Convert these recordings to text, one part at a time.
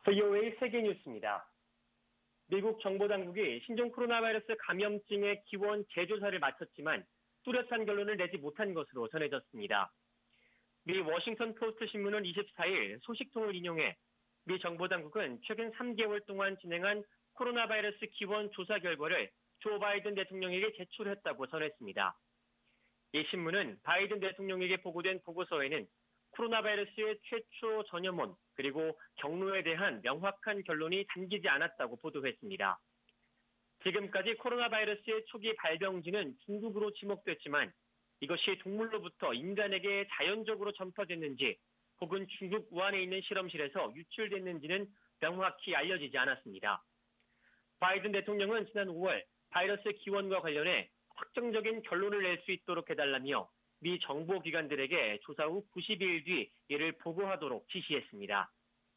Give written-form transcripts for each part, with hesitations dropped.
VOA 세계뉴스입니다. 미국 정보당국이 신종 코로나 바이러스 감염증의 기원 재조사를 마쳤지만 뚜렷한 결론을 내지 못한 것으로 전해졌습니다. 미 워싱턴 포스트 신문은 24일 소식통을 인용해 미 정보당국은 최근 3개월 동안 진행한 코로나 바이러스 기원 조사 결과를 조 바이든 대통령에게 제출했다고 전했습니다. 이 신문은 바이든 대통령에게 보고된 보고서에는 코로나 바이러스의 최초 전염원 그리고 경로에 대한 명확한 결론이 담기지 않았다고 보도했습니다. 지금까지 코로나 바이러스의 초기 발병지는 중국으로 지목됐지만 이것이 동물로부터 인간에게 자연적으로 전파됐는지 혹은 중국 우한에 있는 실험실에서 유출됐는지는 명확히 알려지지 않았습니다. 바이든 대통령은 지난 5월 바이러스 기원과 관련해 확정적인 결론을 낼 수 있도록 해달라며 미 정보기관들에게 조사 후 90일 뒤 이를 보고하도록 지시했습니다.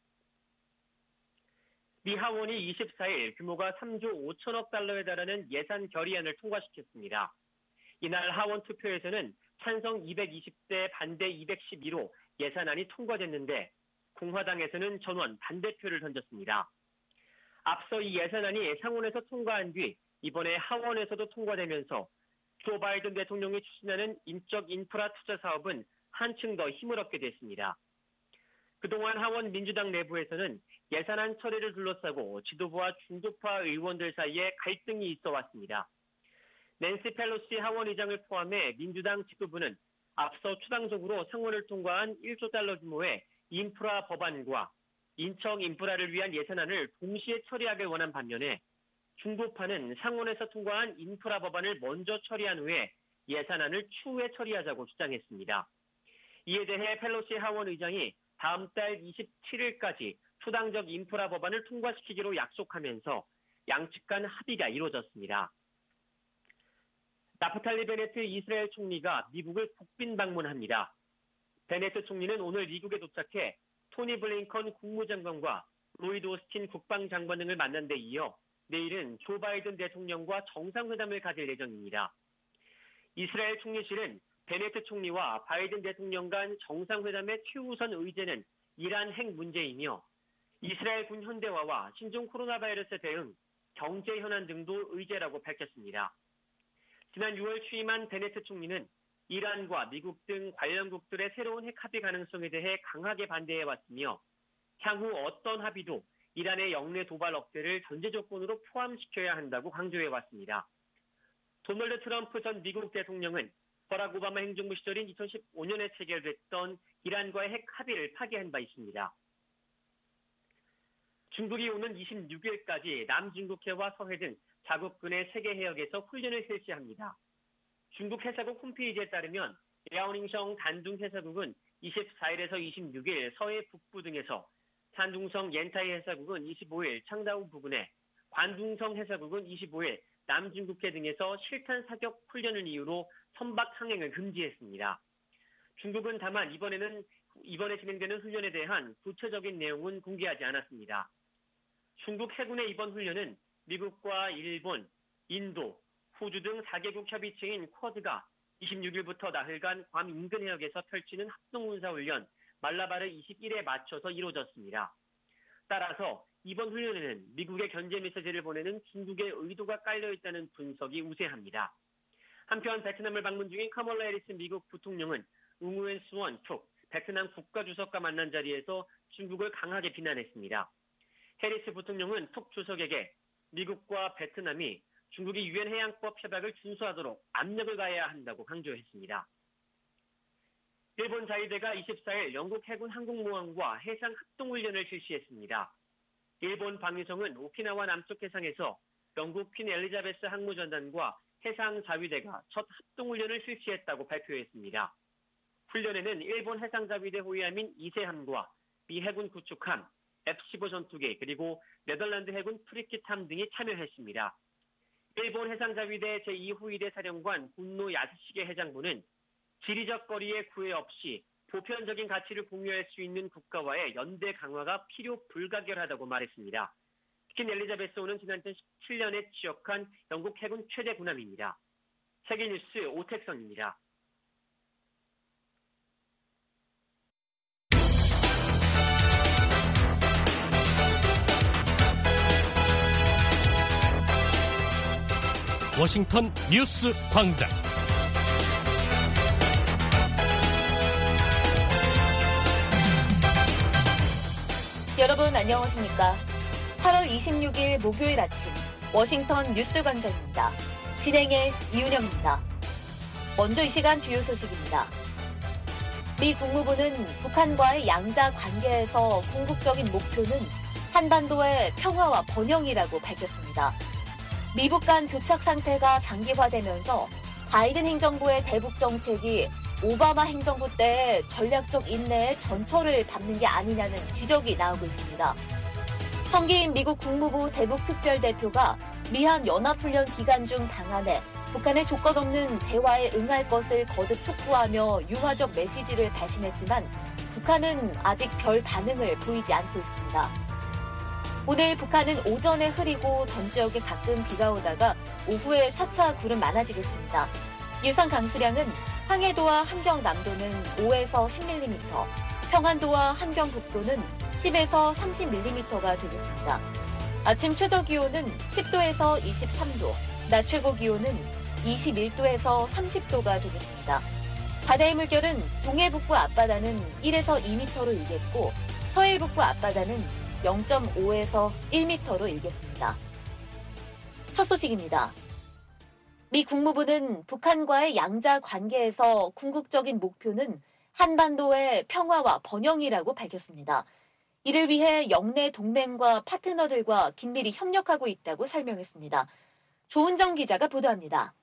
미 하원이 24일 규모가 3조 5천억 달러에 달하는 예산 결의안을 통과시켰습니다. 이날 하원 투표에서는 찬성 220대 반대 212로 예산안이 통과됐는데 공화당에서는 전원 반대표를 던졌습니다. 앞서 이 예산안이 상원에서 통과한 뒤 이번에 하원에서도 통과되면서 조 바이든 대통령이 추진하는 인적 인프라 투자 사업은 한층 더 힘을 얻게 됐습니다. 그동안 하원 민주당 내부에서는 예산안 처리를 둘러싸고 지도부와 중도파 의원들 사이에 갈등이 있어 왔습니다. 낸시 펠로시 하원 의장을 포함해 민주당 지도부는 앞서 추상적으로 상원을 통과한 1조 달러 규모의 인프라 법안과 인적 인프라를 위한 예산안을 동시에 처리하길 원한 반면에 중도파는 상원에서 통과한 인프라 법안을 먼저 처리한 후에 예산안을 추후에 처리하자고 주장했습니다. 이에 대해 펠로시 하원 의장이 다음 달 27일까지 초당적 인프라 법안을 통과시키기로 약속하면서 양측 간 합의가 이루어졌습니다. 나프탈리 베네트 이스라엘 총리가 미국을 국빈 방문합니다. 베네트 총리는 오늘 미국에 도착해 토니 블링컨 국무장관과 로이드 오스틴 국방장관 등을 만난 데 이어 내일은 조 바이든 대통령과 정상회담을 가질 예정입니다. 이스라엘 총리실은 베네트 총리와 바이든 대통령 간 정상회담의 최우선 의제는 이란 핵 문제이며 이스라엘 군 현대화와 신종 코로나 바이러스 대응, 경제 현안 등도 의제라고 밝혔습니다. 지난 6월 취임한 베네트 총리는 이란과 미국 등 관련국들의 새로운 핵 합의 가능성에 대해 강하게 반대해왔으며 향후 어떤 합의도 이란의 영내 도발 억제를 전제 조건으로 포함시켜야 한다고 강조해왔습니다. 도널드 트럼프 전 미국 대통령은 버락 오바마 행정부 시절인 2015년에 체결됐던 이란과의 핵 합의를 파기한 바 있습니다. 중국이 오는 26일까지 남중국해와 서해 등 자국군의 세계 해역에서 훈련을 실시합니다. 중국 해사국 홈페이지에 따르면 야오닝성 단둥 해사국은 24일에서 26일 서해 북부 등에서 산둥성 옌타이 해사국은 25일 창다우 부근에 관둥성 해사국은 25일 남중국해 등에서 실탄 사격 훈련을 이유로 선박 항행을 금지했습니다. 중국은 다만 이번에 진행되는 훈련에 대한 구체적인 내용은 공개하지 않았습니다. 중국 해군의 이번 훈련은 미국과 일본, 인도, 호주 등 4개국 협의체인 쿼드가 26일부터 나흘간 괌 인근 해역에서 펼치는 합동군사훈련 말라바르 21에 맞춰서 이루어졌습니다. 따라서 이번 훈련에는 미국의 견제 메시지를 보내는 중국의 의도가 깔려있다는 분석이 우세합니다. 한편 베트남을 방문 중인 카멀라 해리스 미국 부통령은 웅우엔 수원 툭 베트남 국가주석과 만난 자리에서 중국을 강하게 비난했습니다. 해리스 부통령은 툭 주석에게 미국과 베트남이 중국이 유엔 해양법 협약을 준수하도록 압력을 가해야 한다고 강조했습니다. 일본 자위대가 24일 영국 해군 항공모함과 해상 합동훈련을 실시했습니다. 일본 방위성은 오키나와 남쪽 해상에서 영국 퀸 엘리자베스 항모전단과 해상 자위대가 첫 합동훈련을 실시했다고 발표했습니다. 훈련에는 일본 해상자위대 호위함인 이세함과 미 해군 구축함, F-15 전투기 그리고 네덜란드 해군 프리킷함 등이 참여했습니다. 일본 해상자위대 제2호위대 사령관 군노 야스시게 해장부는 지리적 거리에 구애 없이 보편적인 가치를 공유할 수 있는 국가와의 연대 강화가 필요 불가결하다고 말했습니다. 퀸 엘리자베스호는 지난 2017년에 취역한 영국 해군 최대 군함입니다. 세계뉴스 오택성입니다. 워싱턴 뉴스 광장. 여러분 안녕하십니까? 8월 26일 목요일 아침 워싱턴 뉴스 광장입니다. 진행의 이윤영입니다. 먼저 이 시간 주요 소식입니다. 미 국무부는 북한과의 양자 관계에서 궁극적인 목표는 한반도의 평화와 번영이라고 밝혔습니다. 미북 간 교착 상태가 장기화되면서 바이든 행정부의 대북 정책이 오바마 행정부 때의 전략적 인내의 전철을 밟는 게 아니냐는 지적이 나오고 있습니다. 성기인 미국 국무부 대북특별대표가 미한 연합훈련 기간 중 방한해 북한의 조건 없는 대화에 응할 것을 거듭 촉구하며 유화적 메시지를 발신했지만 북한은 아직 별 반응을 보이지 않고 있습니다. 오늘 북한은 오전에 흐리고 전 지역에 가끔 비가 오다가 오후에 차차 구름 많아지겠습니다. 예상 강수량은 황해도와 함경남도는 5에서 10mm, 평안도와 함경북도는 10에서 30mm가 되겠습니다. 아침 최저기온은 10도에서 23도, 낮 최고기온은 21도에서 30도가 되겠습니다. 바다의 물결은 동해북부 앞바다는 1에서 2m로 일겠고 서해북부 앞바다는 0.5에서 1m로 일겠습니다. 첫 소식입니다. 미 국무부는 북한과의 양자 관계에서 궁극적인 목표는 한반도의 평화와 번영이라고 밝혔습니다. 이를 위해 영내 동맹과 파트너들과 긴밀히 협력하고 있다고 설명했습니다. 조은정 기자가 보도합니다.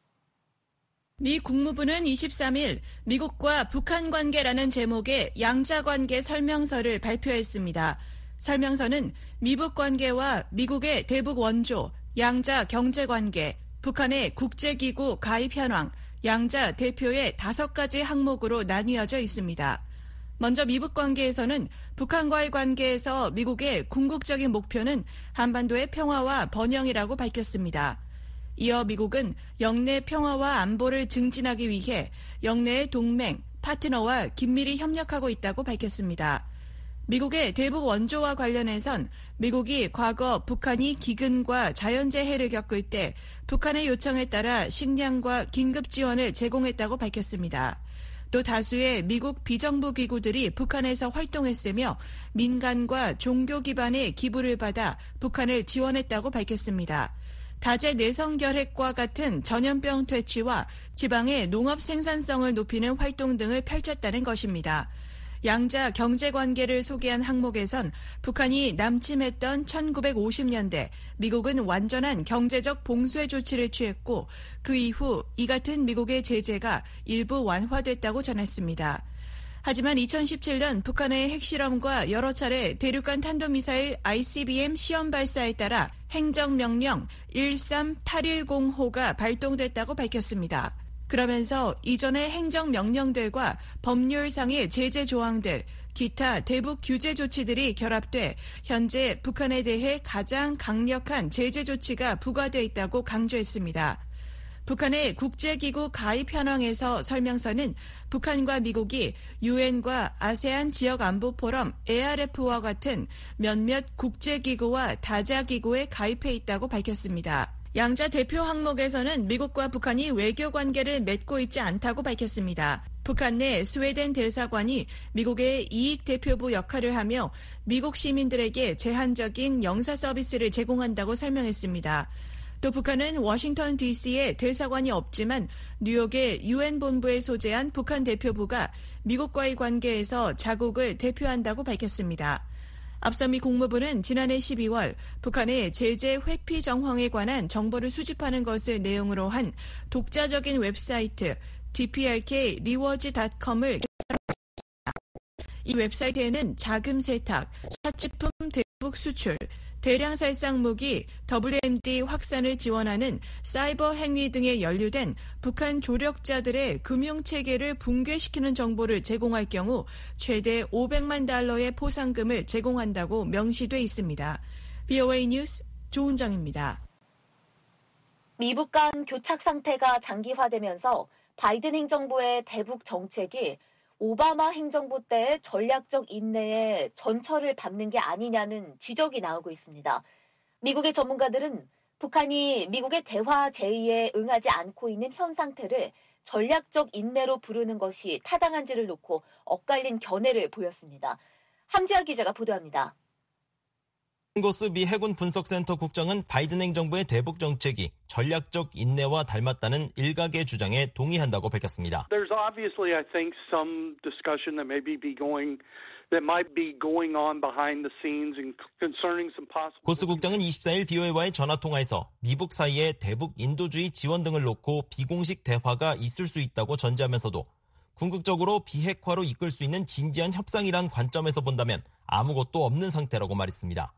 미 국무부는 23일 미국과 북한 관계라는 제목의 양자 관계 설명서를 발표했습니다. 설명서는 미북 관계와 미국의 대북 원조, 양자 경제 관계, 북한의 국제기구 가입 현황, 양자 대표의 5가지 항목으로 나뉘어져 있습니다. 먼저 미북 관계에서는 북한과의 관계에서 미국의 궁극적인 목표는 한반도의 평화와 번영이라고 밝혔습니다. 이어 미국은 영내 평화와 안보를 증진하기 위해 영내의 동맹, 파트너와 긴밀히 협력하고 있다고 밝혔습니다. 미국의 대북 원조와 관련해선 미국이 과거 북한이 기근과 자연재해를 겪을 때 북한의 요청에 따라 식량과 긴급 지원을 제공했다고 밝혔습니다. 또 다수의 미국 비정부 기구들이 북한에서 활동했으며 민간과 종교 기반의 기부를 받아 북한을 지원했다고 밝혔습니다. 다재 내성 결핵과 같은 전염병 퇴치와 지방의 농업 생산성을 높이는 활동 등을 펼쳤다는 것입니다. 양자 경제관계를 소개한 항목에선 북한이 남침했던 1950년대 미국은 완전한 경제적 봉쇄 조치를 취했고 그 이후 이 같은 미국의 제재가 일부 완화됐다고 전했습니다. 하지만 2017년 북한의 핵실험과 여러 차례 대륙간 탄도미사일 ICBM 시험 발사에 따라 행정명령 13810호가 발동됐다고 밝혔습니다. 그러면서 이전의 행정명령들과 법률상의 제재 조항들, 기타 대북 규제 조치들이 결합돼 현재 북한에 대해 가장 강력한 제재 조치가 부과돼 있다고 강조했습니다. 북한의 국제기구 가입 현황에서 설명서는 북한과 미국이 유엔과 아세안 지역안보포럼 ARF와 같은 몇몇 국제기구와 다자기구에 가입해 있다고 밝혔습니다. 양자 대표 항목에서는 미국과 북한이 외교 관계를 맺고 있지 않다고 밝혔습니다. 북한 내 스웨덴 대사관이 미국의 이익 대표부 역할을 하며 미국 시민들에게 제한적인 영사 서비스를 제공한다고 설명했습니다. 또 북한은 워싱턴 DC에 대사관이 없지만 뉴욕의 유엔 본부에 소재한 북한 대표부가 미국과의 관계에서 자국을 대표한다고 밝혔습니다. 앞서 미 국무부는 지난해 12월 북한의 제재 회피 정황에 관한 정보를 수집하는 것을 내용으로 한 독자적인 웹사이트 dprkrewards.com을 개설했습니다. 이 웹사이트에는 자금 세탁, 사치품 대북 수출, 대량 살상 무기, WMD 확산을 지원하는 사이버 행위 등에 연루된 북한 조력자들의 금융체계를 붕괴시키는 정보를 제공할 경우 최대 $500만 포상금을 제공한다고 명시돼 있습니다. VOA 뉴스 조은정입니다. 미북 간 교착 상태가 장기화되면서 바이든 행정부의 대북 정책이 오바마 행정부 때의 전략적 인내에 전철을 밟는 게 아니냐는 지적이 나오고 있습니다. 미국의 전문가들은 북한이 미국의 대화 제의에 응하지 않고 있는 현 상태를 전략적 인내로 부르는 것이 타당한지를 놓고 엇갈린 견해를 보였습니다. 함지아 기자가 보도합니다. 고스 미 해군 분석센터 국장은 바이든 행정부의 대북 정책이 전략적 인내와 닮았다는 일각의 주장에 동의한다고 밝혔습니다. There's obviously, I think, some discussion that might be going on behind the scenes and concerning some possible. 고스 국장은 24일 BOA와의 전화통화에서 미북 사이에 대북 인도주의 지원 등을 놓고 비공식 대화가 있을 수 있다고 전제하면서도 궁극적으로 비핵화로 이끌 수 있는 진지한 협상이란 관점에서 본다면 아무것도 없는 상태라고 말했습니다.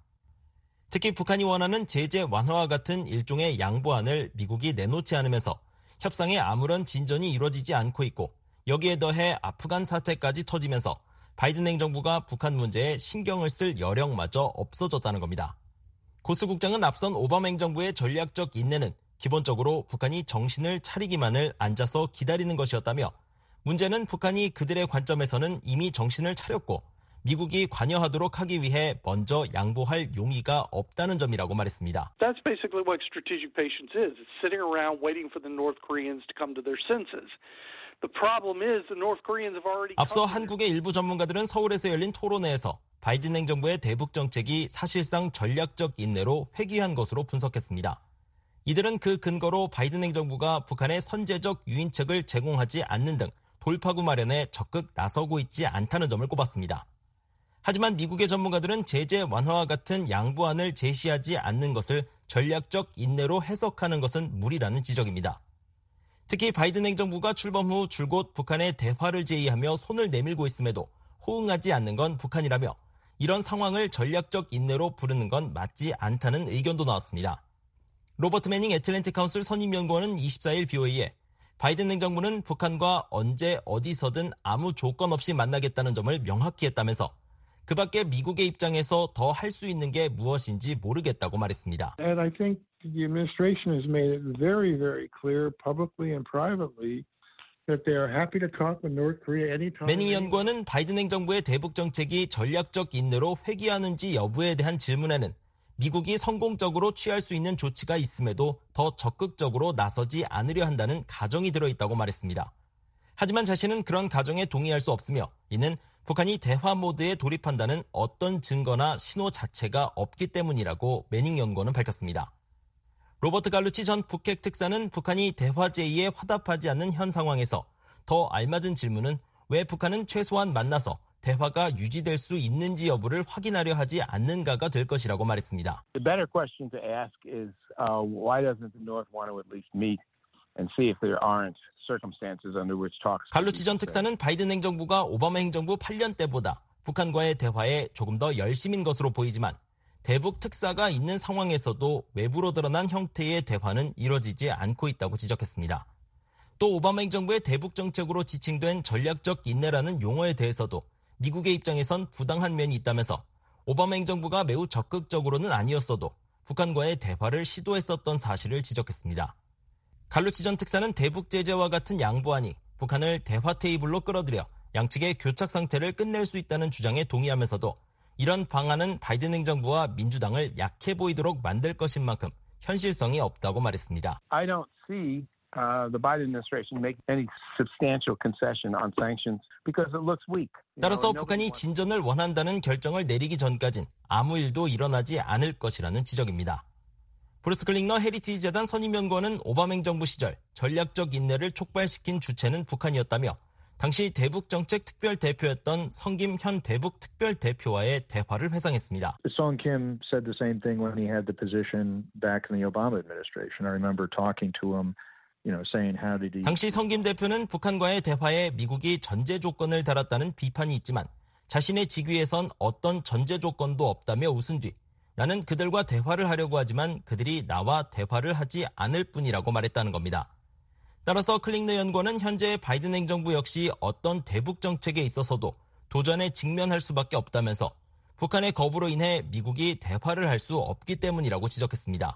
특히 북한이 원하는 제재 완화와 같은 일종의 양보안을 미국이 내놓지 않으면서 협상에 아무런 진전이 이루어지지 않고 있고 여기에 더해 아프간 사태까지 터지면서 바이든 행정부가 북한 문제에 신경을 쓸 여력마저 없어졌다는 겁니다. 고스 국장은 앞선 오바마 행정부의 전략적 인내는 기본적으로 북한이 정신을 차리기만을 앉아서 기다리는 것이었다며 문제는 북한이 그들의 관점에서는 이미 정신을 차렸고 미국이 관여하도록 하기 위해 먼저 양보할 용의가 없다는 점이라고 말했습니다. That's basically what strategic patience is. It's sitting around waiting for the North Koreans to come to their senses. The problem is the North Koreans have already 앞서 한국의 일부 전문가들은 서울에서 열린 토론회에서 바이든 행정부의 대북 정책이 사실상 전략적 인내로 회귀한 것으로 분석했습니다. 이들은 그 근거로 바이든 행정부가 북한에 선제적 유인책을 제공하지 않는 등 돌파구 마련에 적극 나서고 있지 않다는 점을 꼽았습니다. 하지만 미국의 전문가들은 제재 완화와 같은 양보안을 제시하지 않는 것을 전략적 인내로 해석하는 것은 무리라는 지적입니다. 특히 바이든 행정부가 출범 후 줄곧 북한의 대화를 제의하며 손을 내밀고 있음에도 호응하지 않는 건 북한이라며 이런 상황을 전략적 인내로 부르는 건 맞지 않다는 의견도 나왔습니다. 로버트 매닝 애틀랜틱 카운슬 선임연구원은 24일 BOA에 바이든 행정부는 북한과 언제 어디서든 아무 조건 없이 만나겠다는 점을 명확히 했다면서 그 밖에 미국의 입장에서 더 할 수 있는 게 무엇인지 모르겠다고 말했습니다. And I think the administration has made it very, very clear publicly and privately that they are happy to talk with North Korea anytime. 매닝 연구원은 바이든 행정부의 대북 정책이 전략적 인내로 회귀하는지 여부에 대한 질문에는 미국이 성공적으로 취할 수 있는 조치가 있음에도 더 적극적으로 나서지 않으려 한다는 가정이 들어있다고 말했습니다. 하지만 자신은 그런 가정에 동의할 수 없으며 이는 북한이 대화 모드에 돌입한다는 어떤 증거나 신호 자체가 없기 때문이라고 매닝 연구원은 밝혔습니다. 로버트 갈루치 전 북핵 특사는 북한이 대화 제의에 화답하지 않는 현 상황에서 더 알맞은 질문은 왜 북한은 최소한 만나서 대화가 유지될 수 있는지 여부를 확인하려 하지 않는가가 될 것이라고 말했습니다. The better question to ask is why doesn't the North want to at least meet and see if there aren't circumstances under which talks. 갈루치 전 특사는 바이든 행정부가 오바마 행정부 8년 때보다 북한과의 대화에 조금 더 열심인 것으로 보이지만 대북 특사가 있는 상황에서도 외부로 드러난 형태의 대화는 이뤄지지 않고 있다고 지적했습니다. 또 오바마 행정부의 대북 정책으로 지칭된 전략적 인내라는 용어에 대해서도 미국의 입장에선 부당한 면이 있다면서 오바마 행정부가 매우 적극적으로는 아니었어도 북한과의 대화를 시도했었던 사실을 지적했습니다. 갈루치 전 특사는 대북 제재와 같은 양보안이 북한을 대화 테이블로 끌어들여 양측의 교착 상태를 끝낼 수 있다는 주장에 동의하면서도 이런 방안은 바이든 행정부와 민주당을 약해 보이도록 만들 것인 만큼 현실성이 없다고 말했습니다. I don't see the Biden administration make any substantial concession on sanctions because it looks weak. 따라서 북한이 진전을 원한다는 결정을 내리기 전까진 아무 일도 일어나지 않을 것이라는 지적입니다. 브루스 클링너 헤리티지 재단 선임연구원은 오바마 행정부 시절 전략적 인내를 촉발시킨 주체는 북한이었다며 당시 대북정책 특별대표였던 성김 현 대북특별대표와의 대화를 회상했습니다. Song Kim said the same thing when he had the position back in the Obama administration. I remember talking to him, saying how did he... 당시 성김 대표는 북한과의 대화에 미국이 전제 조건을 달았다는 비판이 있지만 자신의 직위에선 어떤 전제 조건도 없다며 웃은 뒤 나는 그들과 대화를 하려고 하지만 그들이 나와 대화를 하지 않을 뿐이라고 말했다는 겁니다. 따라서 클링너 연구원은 현재 바이든 행정부 역시 어떤 대북 정책에 있어서도 도전에 직면할 수밖에 없다면서 북한의 거부로 인해 미국이 대화를 할 수 없기 때문이라고 지적했습니다.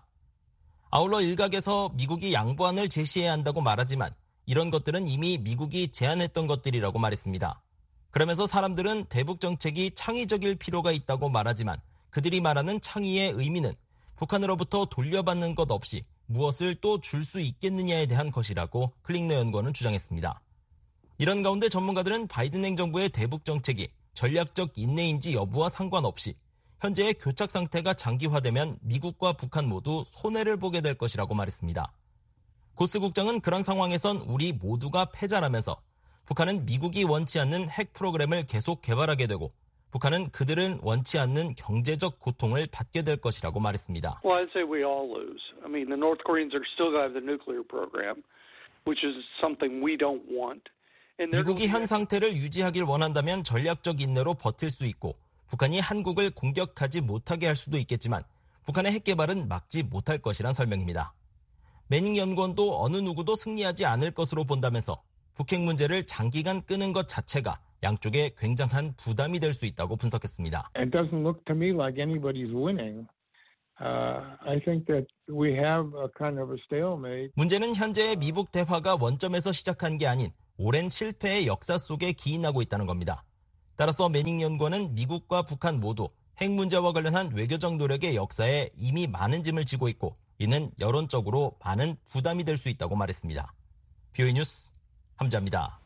아울러 일각에서 미국이 양보안을 제시해야 한다고 말하지만 이런 것들은 이미 미국이 제안했던 것들이라고 말했습니다. 그러면서 사람들은 대북 정책이 창의적일 필요가 있다고 말하지만 그들이 말하는 창의의 의미는 북한으로부터 돌려받는 것 없이 무엇을 또 줄 수 있겠느냐에 대한 것이라고 클링너 연구원은 주장했습니다. 이런 가운데 전문가들은 바이든 행정부의 대북 정책이 전략적 인내인지 여부와 상관없이 현재의 교착 상태가 장기화되면 미국과 북한 모두 손해를 보게 될 것이라고 말했습니다. 고스 국장은 그런 상황에선 우리 모두가 패자라면서 북한은 미국이 원치 않는 핵 프로그램을 계속 개발하게 되고 북한은 그들은 원치 않는 경제적 고통을 받게 될 것이라고 말했습니다. Well, I'd say we all lose. I mean, the North Koreans are still going to have the nuclear program, which is something we don't want. 미국이 현 상태를 유지하길 원한다면 전략적 인내로 버틸 수 있고 북한이 한국을 공격하지 못하게 할 수도 있겠지만 북한의 핵 개발은 막지 못할 것이란 설명입니다. 매닝 연구원도 어느 누구도 승리하지 않을 것으로 본다면서 북핵 문제를 장기간 끄는 것 자체가 양쪽에 굉장한 부담이 될 수 있다고 분석했습니다. It doesn't look to me like anybody's winning. I think that we have a kind of a stalemate. 문제는 현재의 미북 대화가 원점에서 시작한 게 아닌 오랜 실패의 역사 속에 기인하고 있다는 겁니다. 따라서 매닝 연구원은 미국과 북한 모두 핵 문제와 관련한 외교적 노력의 역사에 이미 많은 짐을 지고 있고 이는 여론적으로 많은 부담이 될 수 있다고 말했습니다. BOE 뉴스 함자입니다.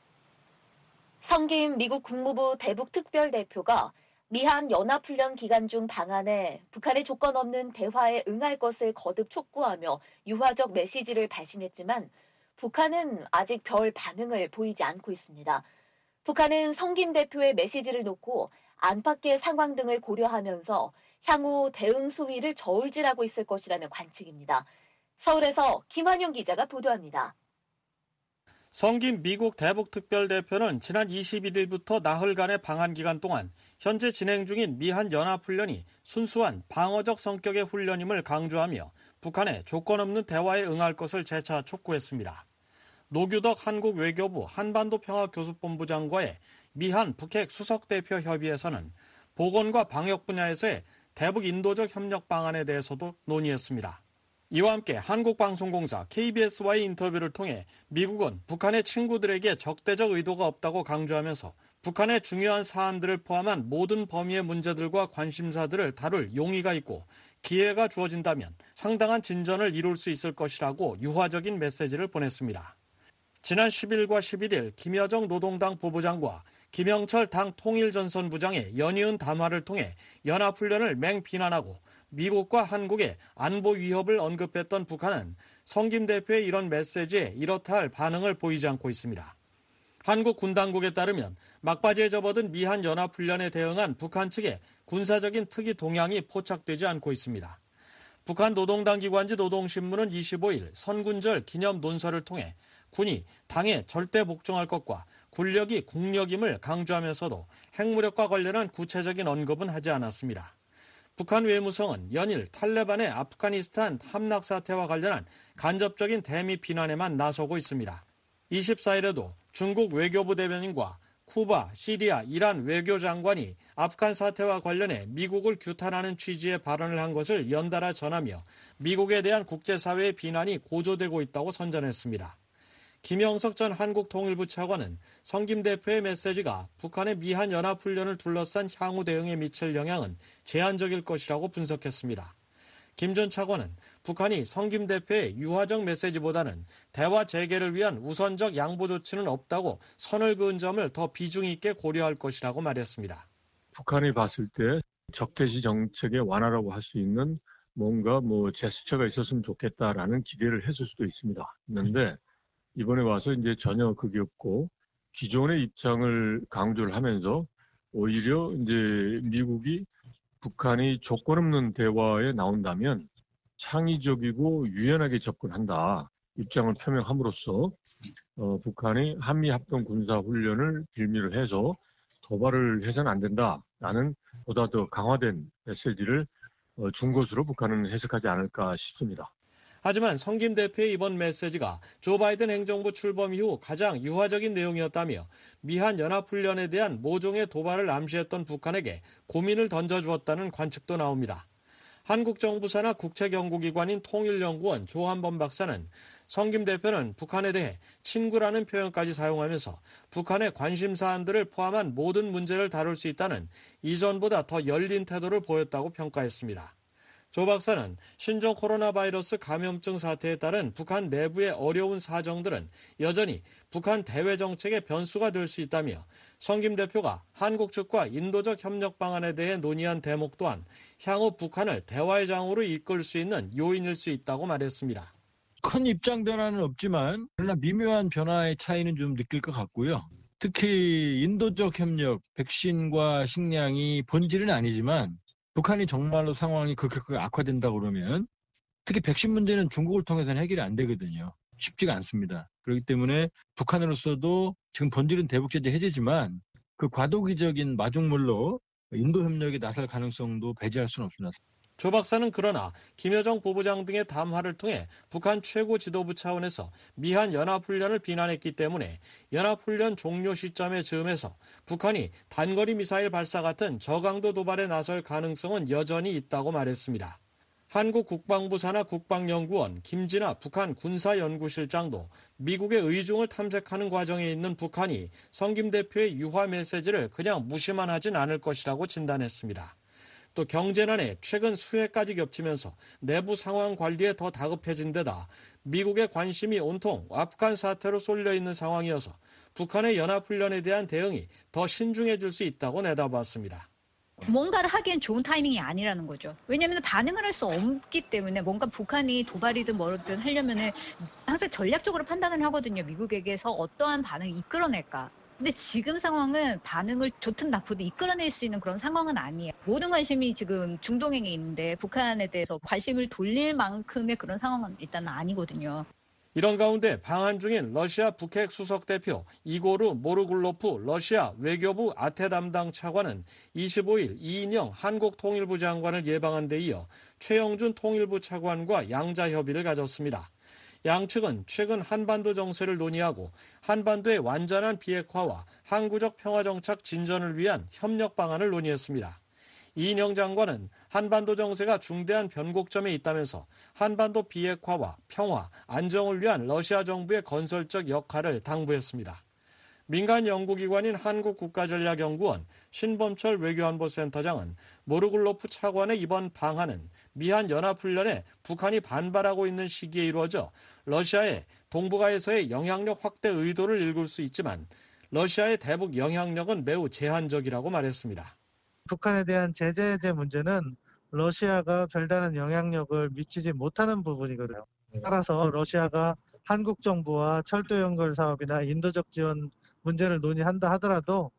성김 미국 국무부 대북특별대표가 미한 연합훈련 기간 중 방안에 북한의 조건 없는 대화에 응할 것을 거듭 촉구하며 유화적 메시지를 발신했지만 북한은 아직 별 반응을 보이지 않고 있습니다. 북한은 성김 대표의 메시지를 놓고 안팎의 상황 등을 고려하면서 향후 대응 수위를 저울질하고 있을 것이라는 관측입니다. 서울에서 김환영 기자가 보도합니다. 성김 미국 대북특별대표는 지난 21일부터 나흘간의 방한 기간 동안 현재 진행 중인 미한 연합훈련이 순수한 방어적 성격의 훈련임을 강조하며 북한의 조건 없는 대화에 응할 것을 재차 촉구했습니다. 노규덕 한국 외교부 한반도 평화교섭본부장과의 미한 북핵 수석대표 협의에서는 보건과 방역 분야에서의 대북 인도적 협력 방안에 대해서도 논의했습니다. 이와 함께 한국방송공사 KBS와의 인터뷰를 통해 미국은 북한의 친구들에게 적대적 의도가 없다고 강조하면서 북한의 중요한 사안들을 포함한 모든 범위의 문제들과 관심사들을 다룰 용의가 있고 기회가 주어진다면 상당한 진전을 이룰 수 있을 것이라고 유화적인 메시지를 보냈습니다. 지난 10일과 11일 김여정 노동당 부부장과 김영철 당 통일전선부장의 연이은 담화를 통해 연합훈련을 맹비난하고 미국과 한국의 안보 위협을 언급했던 북한은 성김 대표의 이런 메시지에 이렇다 할 반응을 보이지 않고 있습니다. 한국 군당국에 따르면 막바지에 접어든 미한 연합훈련에 대응한 북한 측의 군사적인 특이 동향이 포착되지 않고 있습니다. 북한 노동당 기관지 노동신문은 25일 선군절 기념 논설을 통해 군이 당에 절대 복종할 것과 군력이 국력임을 강조하면서도 핵무력과 관련한 구체적인 언급은 하지 않았습니다. 북한 외무성은 연일 탈레반의 아프가니스탄 함락 사태와 관련한 간접적인 대미 비난에만 나서고 있습니다. 24일에도 중국 외교부 대변인과 쿠바, 시리아, 이란 외교장관이 아프간 사태와 관련해 미국을 규탄하는 취지의 발언을 한 것을 연달아 전하며 미국에 대한 국제사회의 비난이 고조되고 있다고 선전했습니다. 김영석 전 한국통일부 차관은 성김 대표의 메시지가 북한의 미한 연합훈련을 둘러싼 향후 대응에 미칠 영향은 제한적일 것이라고 분석했습니다. 김 전 차관은 북한이 성김 대표의 유화적 메시지보다는 대화 재개를 위한 우선적 양보 조치는 없다고 선을 그은 점을 더 비중 있게 고려할 것이라고 말했습니다. 북한이 봤을 때 적대시 정책의 완화라고 할 수 있는 뭔가 제스처가 있었으면 좋겠다라는 기대를 했을 수도 있습니다. 있는데 이번에 와서 이제 전혀 그게 없고 기존의 입장을 강조를 하면서 오히려 이제 미국이 북한이 조건 없는 대화에 나온다면 창의적이고 유연하게 접근한다 입장을 표명함으로써 북한이 한미합동 군사훈련을 빌미로 해서 도발을 해서는 안 된다라는 보다 더 강화된 메시지를 준 것으로 북한은 해석하지 않을까 싶습니다. 하지만 성김 대표의 이번 메시지가 조 바이든 행정부 출범 이후 가장 유화적인 내용이었다며 미한 연합훈련에 대한 모종의 도발을 암시했던 북한에게 고민을 던져주었다는 관측도 나옵니다. 한국 정부 산하 국책연구기관인 통일연구원 조한범 박사는 성김 대표는 북한에 대해 친구라는 표현까지 사용하면서 북한의 관심 사안들을 포함한 모든 문제를 다룰 수 있다는 이전보다 더 열린 태도를 보였다고 평가했습니다. 조 박사는 신종 코로나 바이러스 감염증 사태에 따른 북한 내부의 어려운 사정들은 여전히 북한 대외 정책의 변수가 될 수 있다며 성 김 대표가 한국 측과 인도적 협력 방안에 대해 논의한 대목 또한 향후 북한을 대화의 장으로 이끌 수 있는 요인일 수 있다고 말했습니다. 큰 입장 변화는 없지만 그러나 미묘한 변화의 차이는 좀 느낄 것 같고요. 특히 인도적 협력, 백신과 식량이 본질은 아니지만 북한이 정말로 상황이 급격하게 악화된다고 그러면 특히 백신 문제는 중국을 통해서는 해결이 안 되거든요. 쉽지가 않습니다. 그렇기 때문에 북한으로서도 지금 본질은 대북제재 해제지만 그 과도기적인 마중물로 인도 협력에 나설 가능성도 배제할 수는 없습니다. 조 박사는 그러나 김여정 부부장 등의 담화를 통해 북한 최고 지도부 차원에서 미한 연합훈련을 비난했기 때문에 연합훈련 종료 시점에 즈음해서 북한이 단거리 미사일 발사 같은 저강도 도발에 나설 가능성은 여전히 있다고 말했습니다. 한국 국방부 산하 국방연구원 김진아 북한 군사연구실장도 미국의 의중을 탐색하는 과정에 있는 북한이 성 김 대표의 유화 메시지를 그냥 무시만 하진 않을 것이라고 진단했습니다. 또 경제난에 최근 수해까지 겹치면서 내부 상황 관리에 더 다급해진 데다 미국의 관심이 온통 아프간 사태로 쏠려 있는 상황이어서 북한의 연합훈련에 대한 대응이 더 신중해질 수 있다고 내다봤습니다. 뭔가를 하기엔 좋은 타이밍이 아니라는 거죠. 왜냐하면 반응을 할 수 없기 때문에 뭔가 북한이 도발이든 뭐든 하려면은 항상 전략적으로 판단을 하거든요. 미국에게서 어떠한 반응을 이끌어낼까. 근데 지금 상황은 반응을 좋든 나쁘든 이끌어낼 수 있는 그런 상황은 아니에요. 모든 관심이 지금 중동에 있는데 북한에 대해서 관심을 돌릴 만큼의 그런 상황은 일단 아니거든요. 이런 가운데 방한 중인 러시아 북핵 수석대표 이고르 모르굴로프 러시아 외교부 아태 담당 차관은 25일 이인영 한국통일부 장관을 예방한 데 이어 최영준 통일부 차관과 양자 협의를 가졌습니다. 양측은 최근 한반도 정세를 논의하고 한반도의 완전한 비핵화와 항구적 평화정착 진전을 위한 협력 방안을 논의했습니다. 이인영 장관은 한반도 정세가 중대한 변곡점에 있다면서 한반도 비핵화와 평화, 안정을 위한 러시아 정부의 건설적 역할을 당부했습니다. 민간 연구기관인 한국국가전략연구원 신범철 외교안보센터장은 모르굴로프 차관의 이번 방한은 미한 연합훈련에 북한이 반발하고 있는 시기에 이루어져 러시아의 동북아에서의 영향력 확대 의도를 읽을 수 있지만 러시아의 대북 영향력은 매우 제한적이라고 말했습니다. 북한에 대한 제재 해제 문제는 러시아가 별다른 영향력을 미치지 못하는 부분이거든요. 따라서 러시아가 한국 정부와 철도 연결 사업이나 인도적 지원 문제를 논의한다 하더라도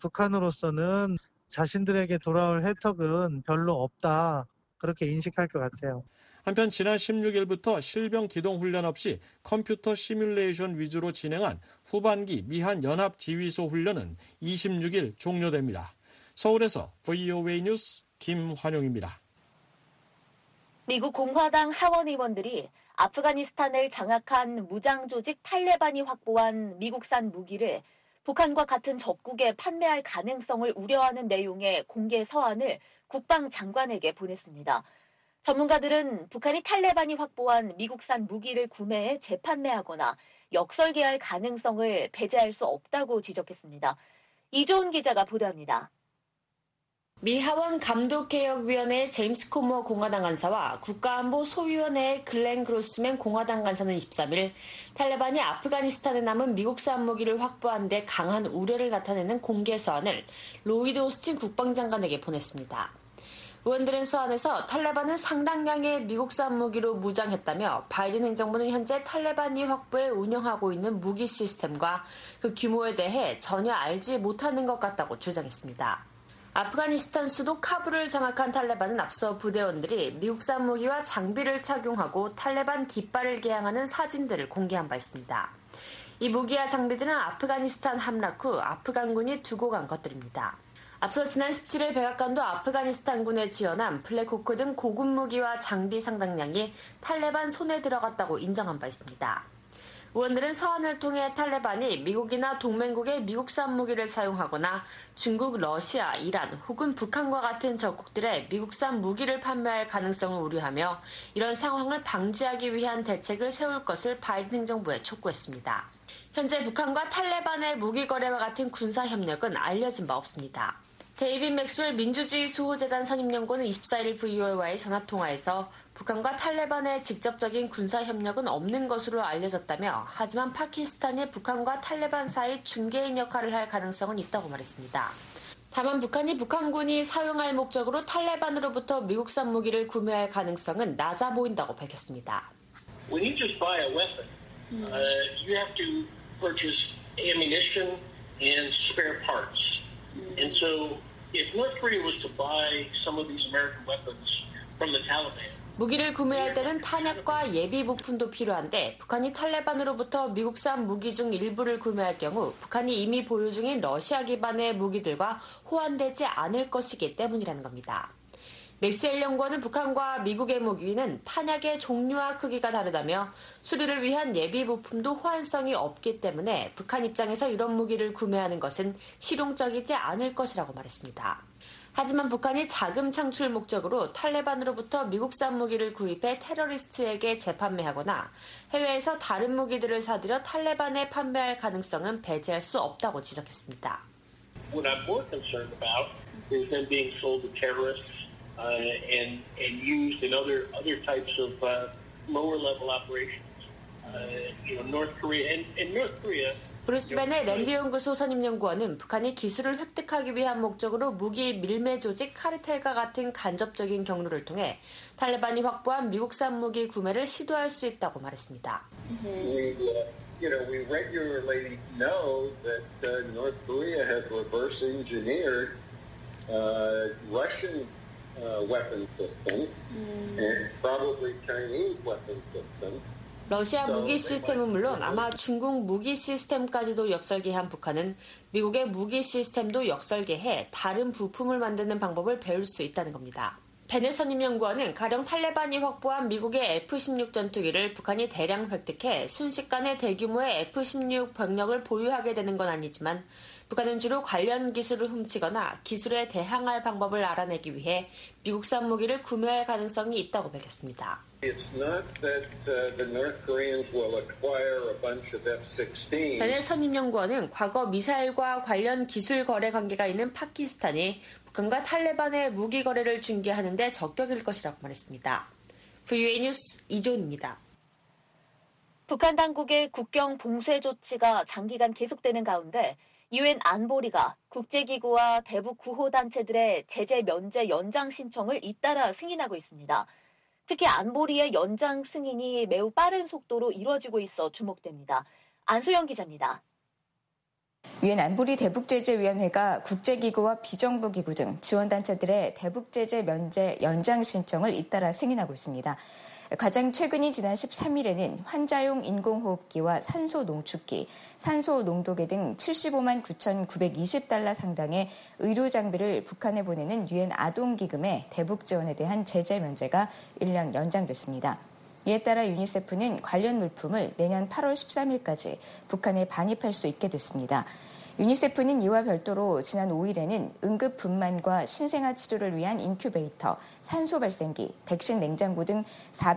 북한으로서는 자신들에게 돌아올 혜택은 별로 없다. 그렇게 인식할 것 같아요. 한편 지난 16일부터 실병 기동 훈련 없이 컴퓨터 시뮬레이션 위주로 진행한 후반기 미한 연합 지휘소 훈련은 26일 종료됩니다. 서울에서 VOA 뉴스 김환용입니다. 미국 공화당 하원 의원들이 아프가니스탄을 장악한 무장 조직 탈레반이 확보한 미국산 무기를 북한과 같은 적국에 판매할 가능성을 우려하는 내용의 공개 서한을 국방장관에게 보냈습니다. 전문가들은 북한이 탈레반이 확보한 미국산 무기를 구매해 재판매하거나 역설계할 가능성을 배제할 수 없다고 지적했습니다. 이조은 기자가 보도합니다. 미 하원 감독개혁위원회의 제임스 코머 공화당 간사와 국가안보 소위원회의 글렌 그로스맨 공화당 간사는 23일 탈레반이 아프가니스탄에 남은 미국산 무기를 확보한 데 강한 우려를 나타내는 공개 서한을 로이드 오스틴 국방장관에게 보냈습니다. 의원들은 서한에서 탈레반은 상당량의 미국산 무기로 무장했다며 바이든 행정부는 현재 탈레반이 확보해 운영하고 있는 무기 시스템과 그 규모에 대해 전혀 알지 못하는 것 같다고 주장했습니다. 아프가니스탄 수도 카불을 장악한 탈레반은 앞서 부대원들이 미국산 무기와 장비를 착용하고 탈레반 깃발을 개양하는 사진들을 공개한 바 있습니다. 이 무기와 장비들은 아프가니스탄 함락 후 아프간군이 두고 간 것들입니다. 앞서 지난 17일 백악관도 아프가니스탄군에 지원한 블랙호크 등 고급 무기와 장비 상당량이 탈레반 손에 들어갔다고 인정한 바 있습니다. 의원들은 서한을 통해 탈레반이 미국이나 동맹국의 미국산 무기를 사용하거나 중국, 러시아, 이란 혹은 북한과 같은 적국들의 미국산 무기를 판매할 가능성을 우려하며 이런 상황을 방지하기 위한 대책을 세울 것을 바이든 행정부에 촉구했습니다. 현재 북한과 탈레반의 무기 거래와 같은 군사 협력은 알려진 바 없습니다. 데이빗 맥스웰 민주주의 수호재단 선임연구원은 24일 VOA와의 전화통화에서 북한과 탈레반의 직접적인 군사협력은 없는 것으로 알려졌다며 하지만 파키스탄이 북한과 탈레반 사이 중개인 역할을 할 가능성은 있다고 말했습니다. 다만 북한이 북한군이 사용할 목적으로 탈레반으로부터 미국산 무기를 구매할 가능성은 낮아 보인다고 밝혔습니다. When you just buy a weapon, you have to purchase ammunition and spare parts. And so if North Korea was to buy some of these American weapons from the Taliban, 무기를 구매할 때는 탄약과 예비 부품도 필요한데 북한이 탈레반으로부터 미국산 무기 중 일부를 구매할 경우 북한이 이미 보유 중인 러시아 기반의 무기들과 호환되지 않을 것이기 때문이라는 겁니다. 맥스웰 연구원은 북한과 미국의 무기는 탄약의 종류와 크기가 다르다며 수리를 위한 예비 부품도 호환성이 없기 때문에 북한 입장에서 이런 무기를 구매하는 것은 실용적이지 않을 것이라고 말했습니다. 하지만 북한이 자금 창출 목적으로 탈레반으로부터 미국산 무기를 구입해 테러리스트에게 재판매하거나 해외에서 다른 무기들을 사들여 탈레반에 판매할 가능성은 배제할 수 없다고 지적했습니다. what I'm more concerned about is them being sold to terrorists and used in other types of lower level operations. North Korea and North Korea. 브루스 벤의 랜드 연구소 선임 연구원은 북한이 기술을 획득하기 위한 목적으로 무기 밀매 조직 카르텔과 같은 간접적인 경로를 통해 탈레반이 확보한 미국산 무기 구매를 시도할 수 있다고 말했습니다. We regularly know that North Korea has reverse engineered Russian weapon systems and probably Chinese weapon systems. 러시아 무기 시스템은 물론 아마 중국 무기 시스템까지도 역설계한 북한은 미국의 무기 시스템도 역설계해 다른 부품을 만드는 방법을 배울 수 있다는 겁니다. 베넷 선임 연구원은 가령 탈레반이 확보한 미국의 F-16 전투기를 북한이 대량 획득해 순식간에 대규모의 F-16 병력을 보유하게 되는 건 아니지만 북한은 주로 관련 기술을 훔치거나 기술에 대항할 방법을 알아내기 위해 미국산 무기를 구매할 가능성이 있다고 밝혔습니다. 베넷 선임 연구원은 과거 미사일과 관련 기술 거래 관계가 있는 파키스탄이 북한과 탈레반의 무기 거래를 중개하는 데 적격일 것이라고 말했습니다. VOA 뉴스 이조은입니다. 북한 당국의 국경 봉쇄 조치가 장기간 계속되는 가운데 유엔 안보리가 국제기구와 대북 구호단체들의 제재 면제 연장 신청을 잇따라 승인하고 있습니다. 특히 안보리의 연장 승인이 매우 빠른 속도로 이루어지고 있어 주목됩니다. 안소영 기자입니다. 유엔 안보리 대북제재위원회가 국제기구와 비정부기구 등 지원단체들의 대북제재 면제 연장 신청을 잇따라 승인하고 있습니다. 가장 최근이 지난 13일에는 환자용 인공호흡기와 산소 농축기, 산소 농도계 등 75만 9,920달러 상당의 의료 장비를 북한에 보내는 유엔 아동기금의 대북 지원에 대한 제재 면제가 1년 연장됐습니다. 이에 따라 유니세프는 관련 물품을 내년 8월 13일까지 북한에 반입할 수 있게 됐습니다. 유니세프는 이와 별도로 지난 5일에는 응급 분만과 신생아 치료를 위한 인큐베이터, 산소 발생기, 백신 냉장고 등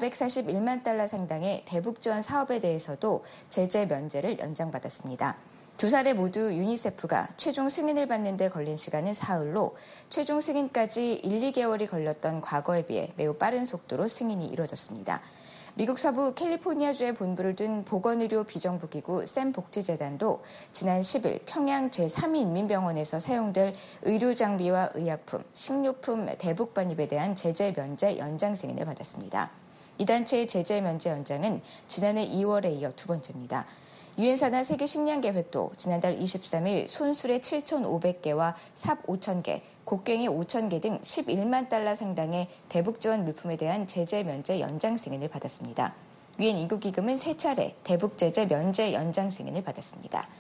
441만 달러 상당의 대북 지원 사업에 대해서도 제재 면제를 연장받았습니다. 두 사례 모두 유니세프가 최종 승인을 받는 데 걸린 시간은 사흘로 최종 승인까지 1, 2개월이 걸렸던 과거에 비해 매우 빠른 속도로 승인이 이루어졌습니다. 미국 서부 캘리포니아주에 본부를 둔 보건의료 비정부기구 샘 복지재단도 지난 10일 평양 제3인민병원에서 사용될 의료장비와 의약품, 식료품 대북 반입에 대한 제재 면제 연장 승인을 받았습니다. 이 단체의 제재 면제 연장은 지난해 2월에 이어 두 번째입니다. 유엔산하 세계식량계획도 지난달 23일 손수레 7,500개와 삽 5,000개, 곡괭이 5,000개 등 11만 달러 상당의 대북 지원 물품에 대한 제재 면제 연장 승인을 받았습니다. 유엔 인구기금은 3차례 대북 제재 면제 연장 승인을 받았습니다.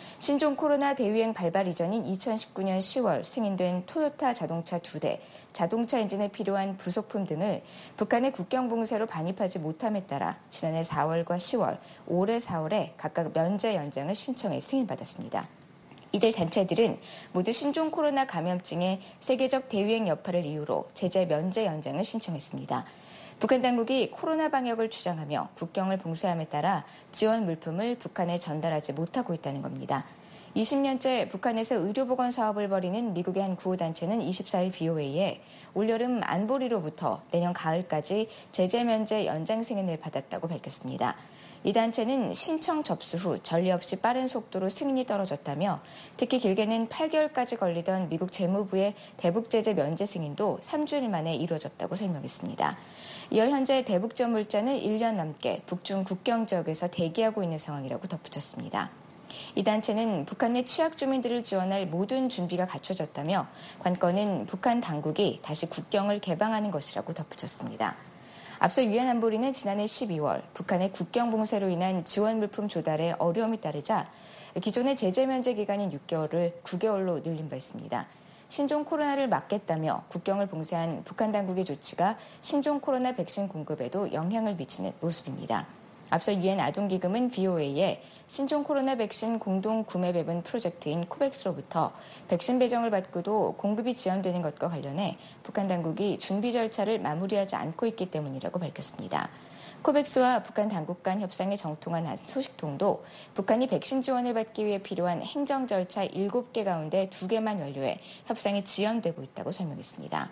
신종 코로나 대유행 발발 이전인 2019년 10월 승인된 토요타 자동차 2대, 자동차 엔진에 필요한 부속품 등을 북한의 국경 봉쇄로 반입하지 못함에 따라 지난해 4월과 10월, 올해 4월에 각각 면제 연장을 신청해 승인받았습니다. 이들 단체들은 모두 신종 코로나 감염증의 세계적 대유행 여파를 이유로 제재 면제 연장을 신청했습니다. 북한 당국이 코로나 방역을 주장하며 국경을 봉쇄함에 따라 지원 물품을 북한에 전달하지 못하고 있다는 겁니다. 20년째 북한에서 의료보건 사업을 벌이는 미국의 한 구호단체는 24일 VOA에 올여름 안보리로부터 내년 가을까지 제재 면제 연장 승인을 받았다고 밝혔습니다. 이 단체는 신청 접수 후 전례 없이 빠른 속도로 승인이 떨어졌다며 특히 길게는 8개월까지 걸리던 미국 재무부의 대북 제재 면제 승인도 3주일 만에 이루어졌다고 설명했습니다. 이어 현재 대북 지원 물자는 1년 넘게 북중 국경 지역에서 대기하고 있는 상황이라고 덧붙였습니다. 이 단체는 북한 내 취약 주민들을 지원할 모든 준비가 갖춰졌다며 관건은 북한 당국이 다시 국경을 개방하는 것이라고 덧붙였습니다. 앞서 유엔 안보리는 지난해 12월 북한의 국경 봉쇄로 인한 지원 물품 조달에 어려움이 따르자 기존의 제재 면제 기간인 6개월을 9개월로 늘린 바 있습니다. 신종 코로나를 막겠다며 국경을 봉쇄한 북한 당국의 조치가 신종 코로나 백신 공급에도 영향을 미치는 모습입니다. 앞서 유엔 아동기금은 VOA에 신종 코로나 백신 공동 구매 배분 프로젝트인 코백스로부터 백신 배정을 받고도 공급이 지연되는 것과 관련해 북한 당국이 준비 절차를 마무리하지 않고 있기 때문이라고 밝혔습니다. 코백스와 북한 당국 간 협상에 정통한 한 소식통도 북한이 백신 지원을 받기 위해 필요한 행정 절차 7개 가운데 2개만 완료해 협상이 지연되고 있다고 설명했습니다.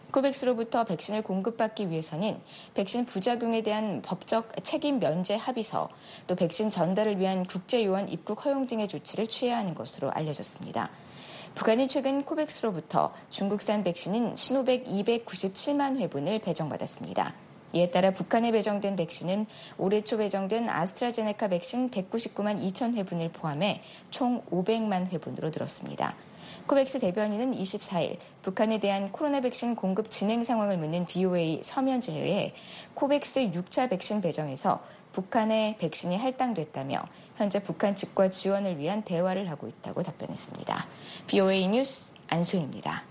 코백스로부터 백신을 공급받기 위해서는 백신 부작용에 대한 법적 책임 면제 합의서, 또 백신 전달을 위한 국제요원 입국 허용 등의 조치를 취해야 하는 것으로 알려졌습니다. 북한이 최근 코백스로부터 중국산 백신인 시노백 297만 회분을 배정받았습니다. 이에 따라 북한에 배정된 백신은 올해 초 배정된 아스트라제네카 백신 199만 2천 회분을 포함해 총 500만 회분으로 늘었습니다. 코백스 대변인은 24일 북한에 대한 코로나 백신 공급 진행 상황을 묻는 VOA 서면 질의에 코백스 6차 백신 배정에서 북한의 백신이 할당됐다며 현재 북한 측과 지원을 위한 대화를 하고 있다고 답변했습니다. VOA 뉴스 안소희입니다.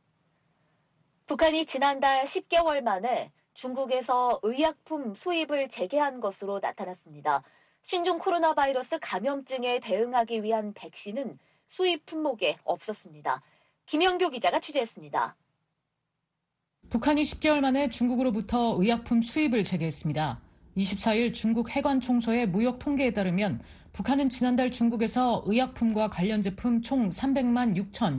북한이 지난달 10개월 만에 중국에서 의약품 수입을 재개한 것으로 나타났습니다. 신종 코로나 바이러스 감염증에 대응하기 위한 백신은 수입 품목에 없었습니다. 김영교 기자가 취재했습니다. 북한이 10개월 만에 중국으로부터 의약품 수입을 재개했습니다. 24일 중국 해관총소의 무역 통계에 따르면 북한은 지난달 중국에서 의약품과 관련 제품 총 300만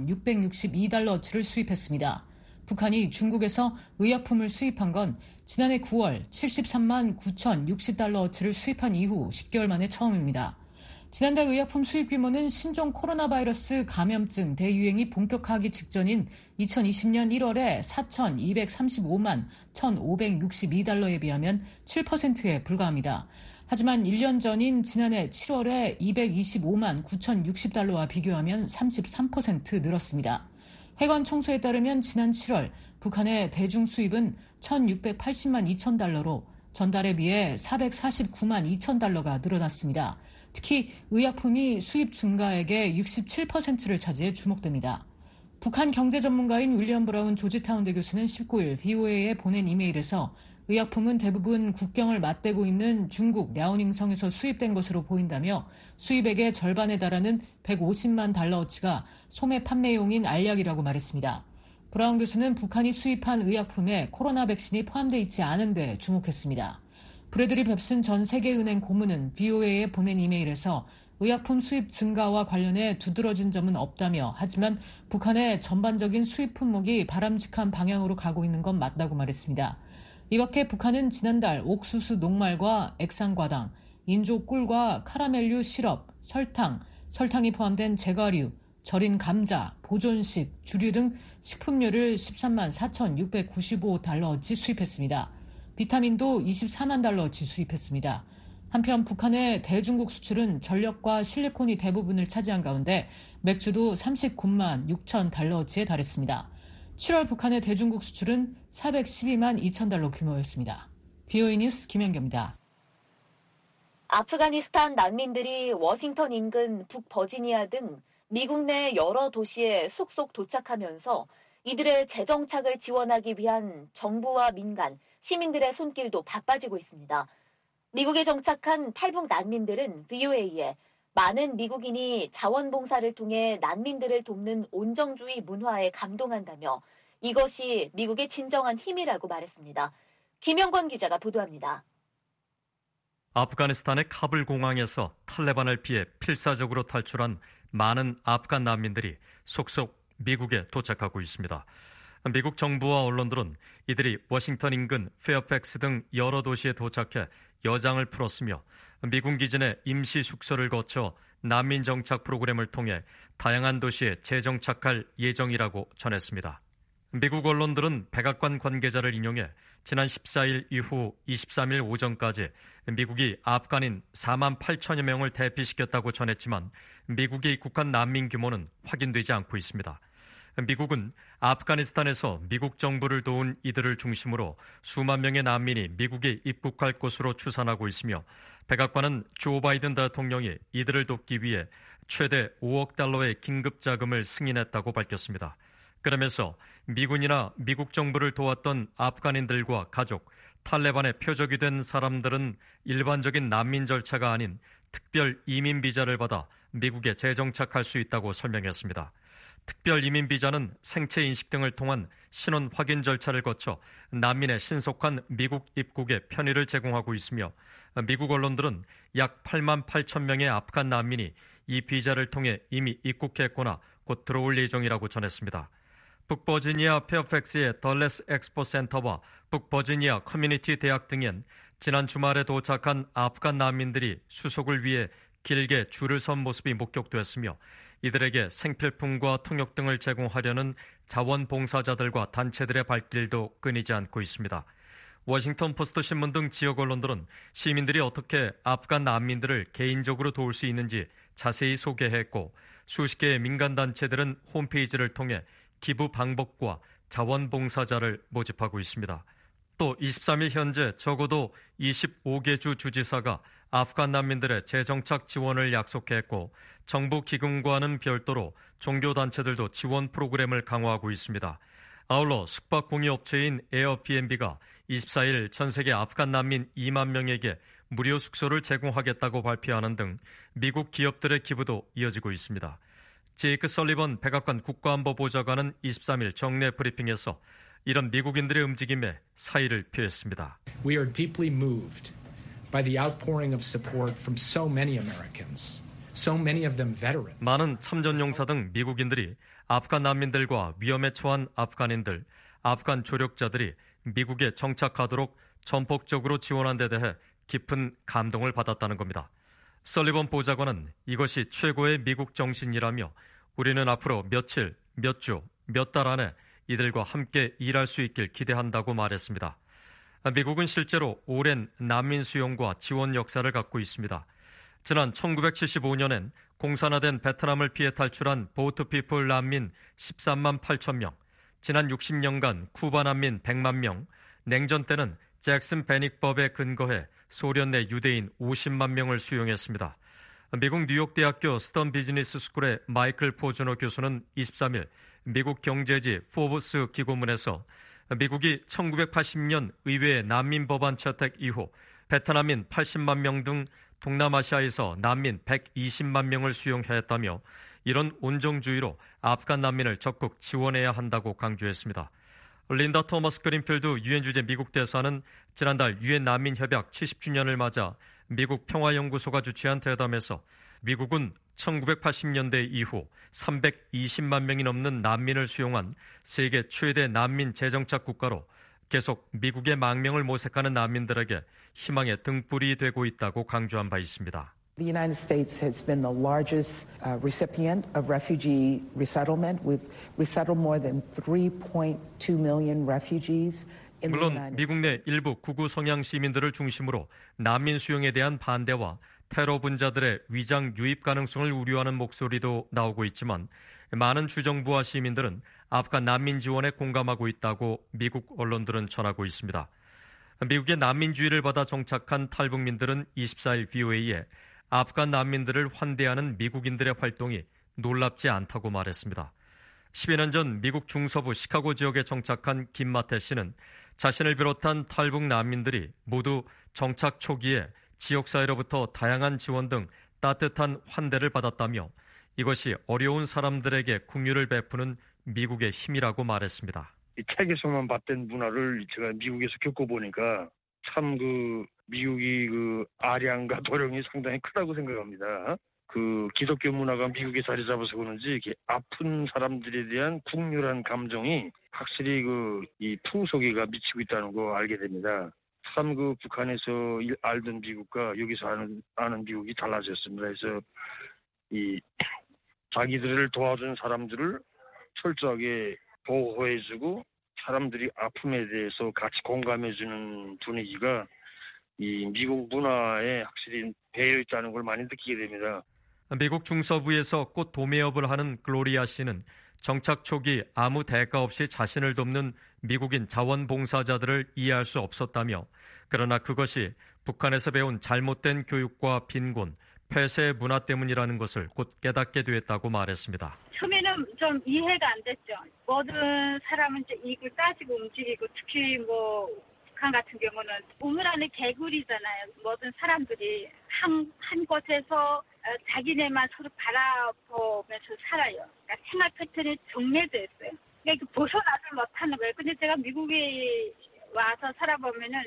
6,662달러어치를 수입했습니다. 북한이 중국에서 의약품을 수입한 건 지난해 9월 73만 9,060달러어치를 수입한 이후 10개월 만에 처음입니다. 지난달 의약품 수입 규모는 신종 코로나 바이러스 감염증 대유행이 본격화하기 직전인 2020년 1월에 4,235만 1,562달러에 비하면 7%에 불과합니다. 하지만 1년 전인 지난해 7월에 225만 9,060달러와 비교하면 33% 늘었습니다. 해관 총소에 따르면 지난 7월 북한의 대중 수입은 1,680만 2천 달러로 전달에 비해 449만 2천 달러가 늘어났습니다. 특히 의약품이 수입 증가액의 67%를 차지해 주목됩니다. 북한 경제 전문가인 윌리엄 브라운 조지타운대 교수는 19일 VOA에 보낸 이메일에서 의약품은 대부분 국경을 맞대고 있는 중국 랴오닝성에서 수입된 것으로 보인다며 수입액의 절반에 달하는 150만 달러어치가 소매 판매용인 알약이라고 말했습니다. 브라운 교수는 북한이 수입한 의약품에 코로나 백신이 포함되어 있지 않은 데 주목했습니다. 브래드리 뱁슨 전 세계은행 고문은 VOA에 보낸 이메일에서 의약품 수입 증가와 관련해 두드러진 점은 없다며 하지만 북한의 전반적인 수입 품목이 바람직한 방향으로 가고 있는 건 맞다고 말했습니다. 이 밖에 북한은 지난달 옥수수 녹말과 액상과당, 인조 꿀과 카라멜류 시럽, 설탕이 포함된 제과류, 절인 감자, 보존식, 주류 등 식품류를 13만 4,695달러어치 수입했습니다. 비타민도 24만 달러어치 수입했습니다. 한편 북한의 대중국 수출은 전력과 실리콘이 대부분을 차지한 가운데 맥주도 39만 6천 달러어치에 달했습니다. 7월 북한의 대중국 수출은 412만 2천 달러 규모였습니다. VOA 뉴스 김현경입니다. 아프가니스탄 난민들이 워싱턴 인근 북버지니아 등 미국 내 여러 도시에 속속 도착하면서 이들의 재정착을 지원하기 위한 정부와 민간, 시민들의 손길도 바빠지고 있습니다. 미국에 정착한 탈북 난민들은 VOA에 많은 미국인이 자원봉사를 통해 난민들을 돕는 온정주의 문화에 감동한다며 이것이 미국의 진정한 힘이라고 말했습니다. 김영권 기자가 보도합니다. 아프가니스탄의 카불 공항에서 탈레반을 피해 필사적으로 탈출한 많은 아프간 난민들이 속속 미국에 도착하고 있습니다. 미국 정부와 언론들은 이들이 워싱턴 인근 페어팩스 등 여러 도시에 도착해 여장을 풀었으며 미군 기진의 임시 숙소를 거쳐 난민 정착 프로그램을 통해 다양한 도시에 재정착할 예정이라고 전했습니다. 미국 언론들은 백악관 관계자를 인용해 지난 14일 이후 23일 오전까지 미국이 아프간인 4만 8천여 명을 대피시켰다고 전했지만 미국이 입국한 난민 규모는 확인되지 않고 있습니다. 미국은 아프가니스탄에서 미국 정부를 도운 이들을 중심으로 수만 명의 난민이 미국에 입국할 것으로 추산하고 있으며 백악관은 조 바이든 대통령이 이들을 돕기 위해 최대 5억 달러의 긴급 자금을 승인했다고 밝혔습니다. 그러면서 미군이나 미국 정부를 도왔던 아프간인들과 가족, 탈레반의 표적이 된 사람들은 일반적인 난민 절차가 아닌 특별 이민 비자를 받아 미국에 재정착할 수 있다고 설명했습니다. 특별 이민 비자는 생체 인식 등을 통한 신원 확인 절차를 거쳐 난민의 신속한 미국 입국에 편의를 제공하고 있으며 미국 언론들은 약 8만 8천 명의 아프간 난민이 이 비자를 통해 이미 입국했거나 곧 들어올 예정이라고 전했습니다. 북버지니아 페어팩스의 덜레스 엑스포 센터와 북버지니아 커뮤니티 대학 등엔 지난 주말에 도착한 아프간 난민들이 수속을 위해 길게 줄을 선 모습이 목격됐으며 이들에게 생필품과 통역 등을 제공하려는 자원봉사자들과 단체들의 발길도 끊이지 않고 있습니다. 워싱턴 포스트 신문 등 지역 언론들은 시민들이 어떻게 아프간 난민들을 개인적으로 도울 수 있는지 자세히 소개했고 수십 개의 민간단체들은 홈페이지를 통해 기부 방법과 자원봉사자를 모집하고 있습니다. 또 23일 현재 적어도 25개 주 주지사가 아프간 난민들의 재정착 지원을 약속했고 정부 기금과는 별도로 종교단체들도 지원 프로그램을 강화하고 있습니다. 아울러 숙박공유업체인 에어비앤비가 24일 전 세계 아프간 난민 2만 명에게 무료 숙소를 제공하겠다고 발표하는 등 미국 기업들의 기부도 이어지고 있습니다. 제이크 설리번 백악관 국가안보보좌관은 23일 정례 브리핑에서 이런 미국인들의 움직임에 사의를 표했습니다. We are deeply moved by the outpouring of support from so many Americans, so many of them veterans. 많은 참전용사 등 미국인들이 아프간 난민들과 위험에 처한 아프간인들, 아프간 조력자들이 미국에 정착하도록 전폭적으로 지원한 데 대해 깊은 감동을 받았다는 겁니다. 설리번 보좌관은 이것이 최고의 미국 정신이라며 우리는 앞으로 며칠, 몇 주, 몇 달 안에 이들과 함께 일할 수 있길 기대한다고 말했습니다. 미국은 실제로 오랜 난민 수용과 지원 역사를 갖고 있습니다. 지난 1975년엔 공산화된 베트남을 피해 탈출한 보트피플 난민 13만 8천 명, 지난 60년간 쿠바 난민 100만 명, 냉전 때는 잭슨 베닉법에 근거해 소련 내 유대인 50만 명을 수용했습니다. 미국 뉴욕대학교 스턴 비즈니스 스쿨의 마이클 포즈너 교수는 23일 미국 경제지 포브스 기고문에서 미국이 1980년 의회 난민 법안 채택 이후 베트남인 80만 명 등 동남아시아에서 난민 120만 명을 수용했다며 이런 온정주의로 아프간 난민을 적극 지원해야 한다고 강조했습니다. 린다 토머스 그린필드 유엔 주재 미국 대사는 지난달 유엔 난민 협약 70주년을 맞아 미국 평화연구소가 주최한 대담에서 미국은 1980년대 이후 320만 명이 넘는 난민을 수용한 세계 최대 난민 재정착 국가로 계속 미국의 망명을 모색하는 난민들에게 희망의 등불이 되고 있다고 강조한 바 있습니다. The United States has been the largest recipient of refugee resettlement. We've resettled more than 3.2 million refugees. 물론 미국 내 일부 극우 성향 시민들을 중심으로 난민 수용에 대한 반대와 테러 분자들의 위장 유입 가능성을 우려하는 목소리도 나오고 있지만 많은 주정부와 시민들은 아프간 난민 지원에 공감하고 있다고 미국 언론들은 전하고 있습니다. 미국의 난민주의를 받아 정착한 탈북민들은 24일 VOA에 아프간 난민들을 환대하는 미국인들의 활동이 놀랍지 않다고 말했습니다. 10여 년 전 미국 중서부 시카고 지역에 정착한 김마태 씨는 자신을 비롯한 탈북 난민들이 모두 정착 초기에 지역사회로부터 다양한 지원 등 따뜻한 환대를 받았다며 이것이 어려운 사람들에게 긍휼을 베푸는 미국의 힘이라고 말했습니다. 이 책에서만 봤던 문화를 제가 미국에서 겪어보니까 참 미국이 아량과 도령이 상당히 크다고 생각합니다. 그 기독교 문화가 미국에 자리 잡아서 그런지 이렇게 아픈 사람들에 대한 국률한 감정이 확실히 이 풍속이가 미치고 있다는 거 알게 됩니다. 참 그 북한에서 알던 미국과 여기서 아는 미국이 달라졌습니다. 그래서 이 자기들을 도와준 사람들을 철저하게 보호해주고 사람들이 아픔에 대해서 같이 공감해주는 분위기가 이 미국 문화에 확실히 배어 있다는 걸 많이 느끼게 됩니다. 미국 중서부에서 꽃 도매업을 하는 글로리아 씨는 정착 초기 아무 대가 없이 자신을 돕는 미국인 자원봉사자들을 이해할 수 없었다며 그러나 그것이 북한에서 배운 잘못된 교육과 빈곤, 폐쇄 문화 때문이라는 것을 곧 깨닫게 되었다고 말했습니다. 처음에는 좀 이해가 안 됐죠. 모든 사람은 이제 이익을 따지고 움직이고 특히 북한 같은 경우는 우물 안에 개구리잖아요. 모든 사람들이 한 곳에서 자기네만 서로 바라보면서 살아요. 그러니까 생활 패턴이 정해져 있어요. 그러니까 벗어나지 못하는 거예요. 근데 제가 미국에 와서 살아보면은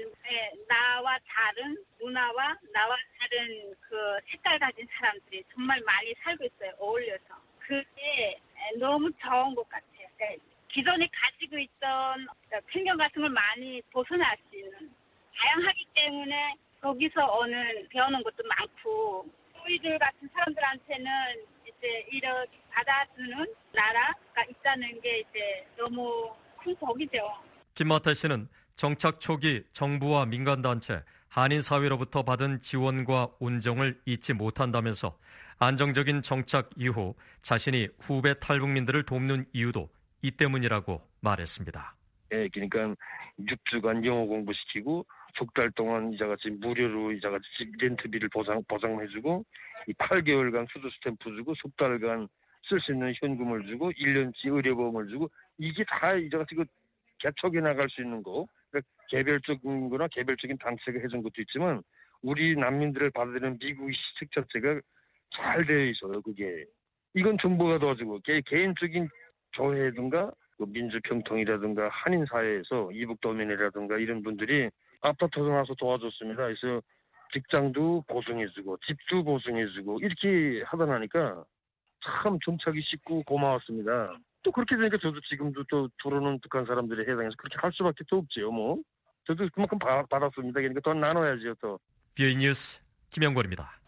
나와 다른 문화와 나와 다른 그 색깔 가진 사람들이 정말 많이 살고 있어요. 어울려서. 그게 너무 좋은 것 같아요. 그러니까 기존에 가지고 있던 편견 같은 걸 많이 벗어날 수 있는 다양하기 때문에 거기서 배우는 것도 많고 우리들 같은 사람들한테는 이제 이렇게 받아주는 나라가 있다는 게 이제 너무 큰 복이죠. 김마태 씨는 정착 초기 정부와 민간단체, 한인사회로부터 받은 지원과 온정을 잊지 못한다면서 안정적인 정착 이후 자신이 후배 탈북민들을 돕는 이유도 이 때문이라고 말했습니다. 예, 그러니까 6주간 영어 공부시키고 석 달 동안 이자같이 무료로 이자같이 렌트비를 보상해주고 이 8개월간 수도 스탬프 주고 석 달간 쓸 수 있는 현금을 주고 1년치 의료보험을 주고 이게 다 이자같이 개척해 나갈 수 있는 거. 그러니까 개별적인 거나 개별적인 단체가 해준 것도 있지만 우리 난민들을 받아들이는 미국의 시책 자체가 잘 되어 있어요. 그게 이건 정부가 도와주고 개인적인 교회든가 민주평통이라든가 한인사회에서 이북도민이라든가 이런 분들이 아파트에서 나서 도와줬습니다. 그래서 직장도 보증해주고 집도 보증해주고 이렇게 하다 나니까 참 정착이 쉽고 고마웠습니다. 또 그렇게 되니까 저도 지금도 또 들어오는 북한 사람들에 해당해서 그렇게 할 수밖에 또 없지요. 저도 그만큼 받았습니다. 그러니까 더 나눠야지요. 또. BOE 뉴스 김영권입니다.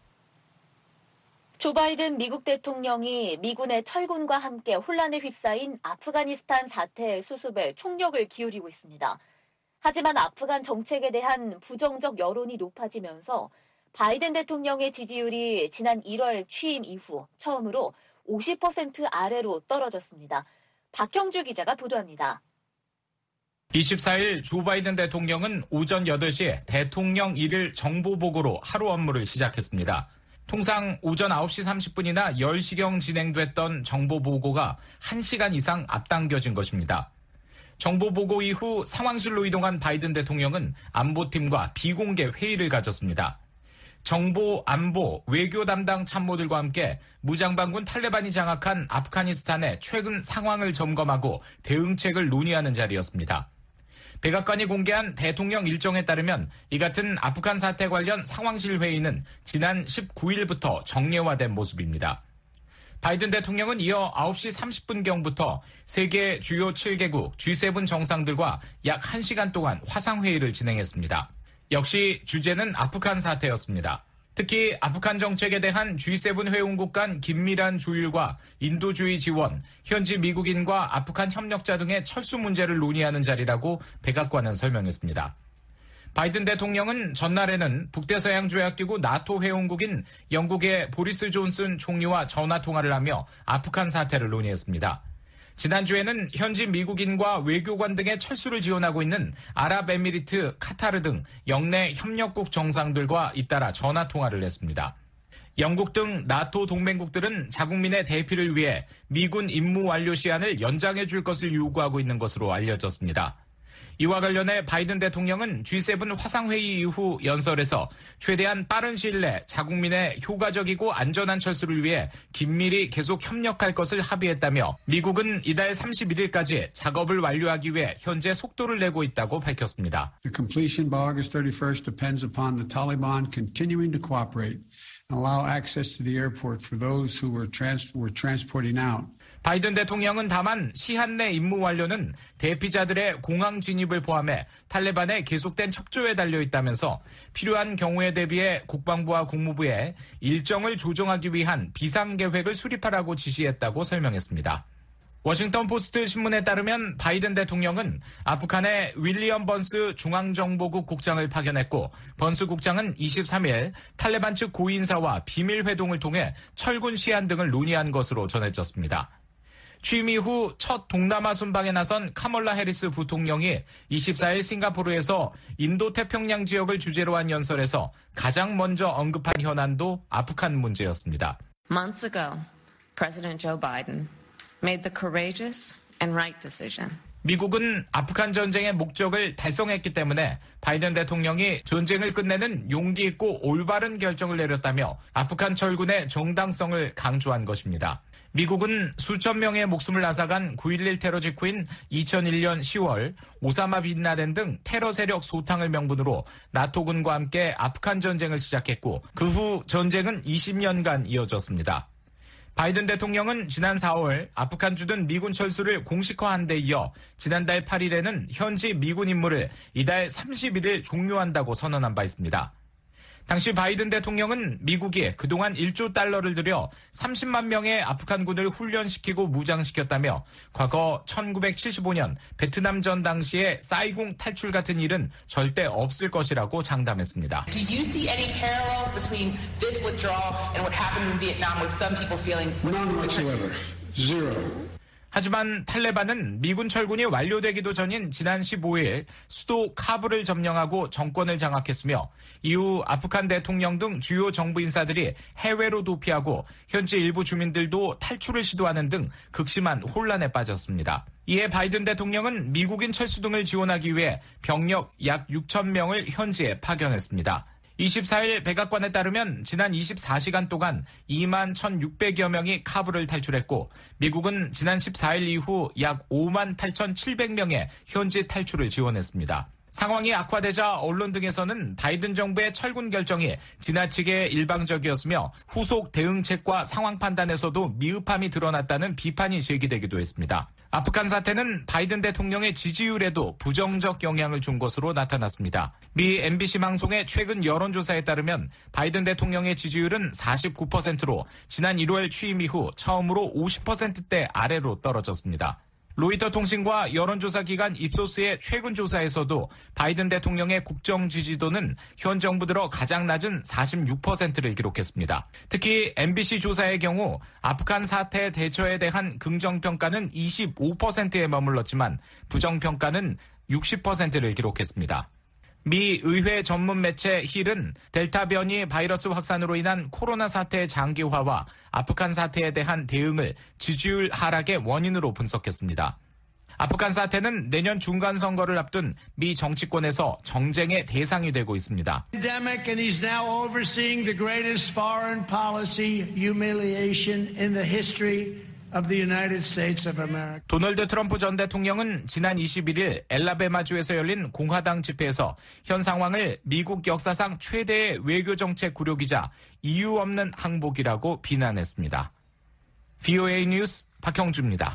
조 바이든 미국 대통령이 미군의 철군과 함께 혼란에 휩싸인 아프가니스탄 사태 수습에 총력을 기울이고 있습니다. 하지만 아프간 정책에 대한 부정적 여론이 높아지면서 바이든 대통령의 지지율이 지난 1월 취임 이후 처음으로 50% 아래로 떨어졌습니다. 박형주 기자가 보도합니다. 24일 조 바이든 대통령은 오전 8시에 대통령 1일 정보보고로 하루 업무를 시작했습니다. 통상 오전 9시 30분이나 10시경 진행됐던 정보보고가 1시간 이상 앞당겨진 것입니다. 정보보고 이후 상황실로 이동한 바이든 대통령은 안보팀과 비공개 회의를 가졌습니다. 정보, 안보, 외교 담당 참모들과 함께 무장반군 탈레반이 장악한 아프가니스탄의 최근 상황을 점검하고 대응책을 논의하는 자리였습니다. 백악관이 공개한 대통령 일정에 따르면 이 같은 아프간 사태 관련 상황실 회의는 지난 19일부터 정례화된 모습입니다. 바이든 대통령은 이어 9시 30분경부터 세계 주요 7개국 G7 정상들과 약 1시간 동안 화상회의를 진행했습니다. 역시 주제는 아프간 사태였습니다. 특히 아프간 정책에 대한 G7 회원국 간 긴밀한 조율과 인도주의 지원, 현지 미국인과 아프간 협력자 등의 철수 문제를 논의하는 자리라고 백악관은 설명했습니다. 바이든 대통령은 전날에는 북대서양조약기구 나토 회원국인 영국의 보리스 존슨 총리와 전화통화를 하며 아프간 사태를 논의했습니다. 지난주에는 현지 미국인과 외교관 등의 철수를 지원하고 있는 아랍에미리트, 카타르 등 영내 협력국 정상들과 잇따라 전화통화를 했습니다. 영국 등 나토 동맹국들은 자국민의 대피를 위해 미군 임무 완료 시한을 연장해 줄 것을 요구하고 있는 것으로 알려졌습니다. 이와 관련해 바이든 대통령은 G7 화상회의 이후 연설에서 최대한 빠른 시일 내 자국민의 효과적이고 안전한 철수를 위해 긴밀히 계속 협력할 것을 합의했다며 미국은 이달 31일까지 작업을 완료하기 위해 현재 속도를 내고 있다고 밝혔습니다. The completion by August 31st depends upon the Taliban continuing to cooperate allow access to the airport for those who were transporting out. 바이든 대통령은 다만 시한 내 임무 완료는 대피자들의 공항 진입을 포함해 탈레반의 계속된 협조에 달려있다면서 필요한 경우에 대비해 국방부와 국무부에 일정을 조정하기 위한 비상계획을 수립하라고 지시했다고 설명했습니다. 워싱턴 포스트 신문에 따르면 바이든 대통령은 아프간에 윌리엄 번스 중앙정보국 국장을 파견했고 번스 국장은 23일 탈레반 측 고위인사와 비밀회동을 통해 철군 시한 등을 논의한 것으로 전해졌습니다. 취임 이후 첫 동남아 순방에 나선 카멀라 해리스 부통령이 24일 싱가포르에서 인도태평양 지역을 주제로 한 연설에서 가장 먼저 언급한 현안도 아프간 문제였습니다. Months ago, President Joe Biden made the courageous and right decision. 미국은 아프간 전쟁의 목적을 달성했기 때문에 바이든 대통령이 전쟁을 끝내는 용기 있고 올바른 결정을 내렸다며 아프간 철군의 정당성을 강조한 것입니다. 미국은 수천 명의 목숨을 앗아간 9.11 테러 직후인 2001년 10월 오사마 빈 라덴 등 테러 세력 소탕을 명분으로 나토군과 함께 아프간 전쟁을 시작했고 그 후 전쟁은 20년간 이어졌습니다. 바이든 대통령은 지난 4월 아프간 주둔 미군 철수를 공식화한 데 이어 지난달 8일에는 현지 미군 임무를 이달 31일 종료한다고 선언한 바 있습니다. 당시 바이든 대통령은 미국이 그동안 1조 달러를 들여 30만 명의 아프간군을 훈련시키고 무장시켰다며 과거 1975년 베트남전 당시의 사이공 탈출 같은 일은 절대 없을 것이라고 장담했습니다. Do you see any parallels between this withdrawal and what happened in Vietnam with some people feeling None whatsoever. Zero. 하지만 탈레반은 미군 철군이 완료되기도 전인 지난 15일 수도 카불을 점령하고 정권을 장악했으며 이후 아프간 대통령 등 주요 정부 인사들이 해외로 도피하고 현지 일부 주민들도 탈출을 시도하는 등 극심한 혼란에 빠졌습니다. 이에 바이든 대통령은 미국인 철수 등을 지원하기 위해 병력 약 6천 명을 현지에 파견했습니다. 24일 백악관에 따르면 지난 24시간 동안 2만 1,600여 명이 카불을 탈출했고 미국은 지난 14일 이후 약 5만 8,700명의 현지 탈출을 지원했습니다. 상황이 악화되자 언론 등에서는 바이든 정부의 철군 결정이 지나치게 일방적이었으며 후속 대응책과 상황 판단에서도 미흡함이 드러났다는 비판이 제기되기도 했습니다. 아프간 사태는 바이든 대통령의 지지율에도 부정적 영향을 준 것으로 나타났습니다. 미 MBC 방송의 최근 여론조사에 따르면 바이든 대통령의 지지율은 49%로 지난 1월 취임 이후 처음으로 50%대 아래로 떨어졌습니다. 로이터 통신과 여론조사 기관 입소스의 최근 조사에서도 바이든 대통령의 국정 지지도는 현 정부 들어 가장 낮은 46%를 기록했습니다. 특히 MBC 조사의 경우 아프간 사태 대처에 대한 긍정평가는 25%에 머물렀지만 부정평가는 60%를 기록했습니다. 미 의회 전문 매체 힐은 델타 변이 바이러스 확산으로 인한 코로나 사태의 장기화와 아프간 사태에 대한 대응을 지지율 하락의 원인으로 분석했습니다. 아프간 사태는 내년 중간 선거를 앞둔 미 정치권에서 정쟁의 대상이 되고 있습니다. Pandemic and he's now overseeing the greatest foreign policy humiliation in the history of the United States of America. 도널드 트럼프 전 대통령은 지난 21일 엘라베마주에서 열린 공화당 집회에서 현 상황을 미국 역사상 최대의 외교정책 굴욕이자 이유 없는 항복이라고 비난했습니다. VOA 뉴스 박형주입니다.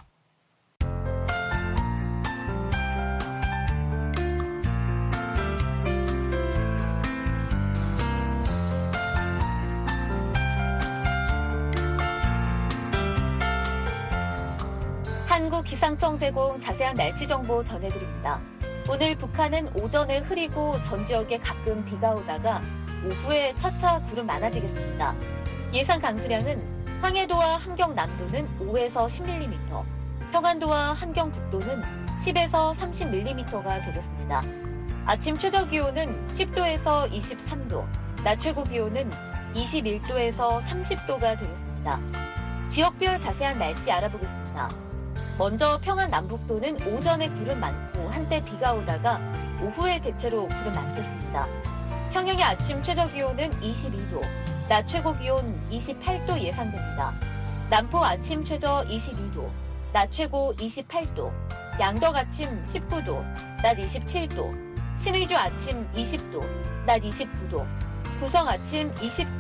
한국기상청 제공 자세한 날씨 정보 전해드립니다. 오늘 북한은 오전에 흐리고 전 지역에 가끔 비가 오다가 오후에 차차 구름 많아지겠습니다. 예상 강수량은 황해도와 함경남도는 5에서 10mm, 평안도와 함경북도는 10에서 30mm가 되겠습니다. 아침 최저기온은 10도에서 23도, 낮 최고기온은 21도에서 30도가 되겠습니다. 지역별 자세한 날씨 알아보겠습니다. 먼저 평안 남북도는 오전에 구름 많고 한때 비가 오다가 오후에 대체로 구름 많겠습니다. 평양의 아침 최저기온은 22도, 낮 최고기온 28도 예상됩니다. 남포 아침 최저 22도, 낮 최고 28도, 양덕 아침 19도, 낮 27도, 신의주 아침 20도, 낮 29도, 구성 아침 20도,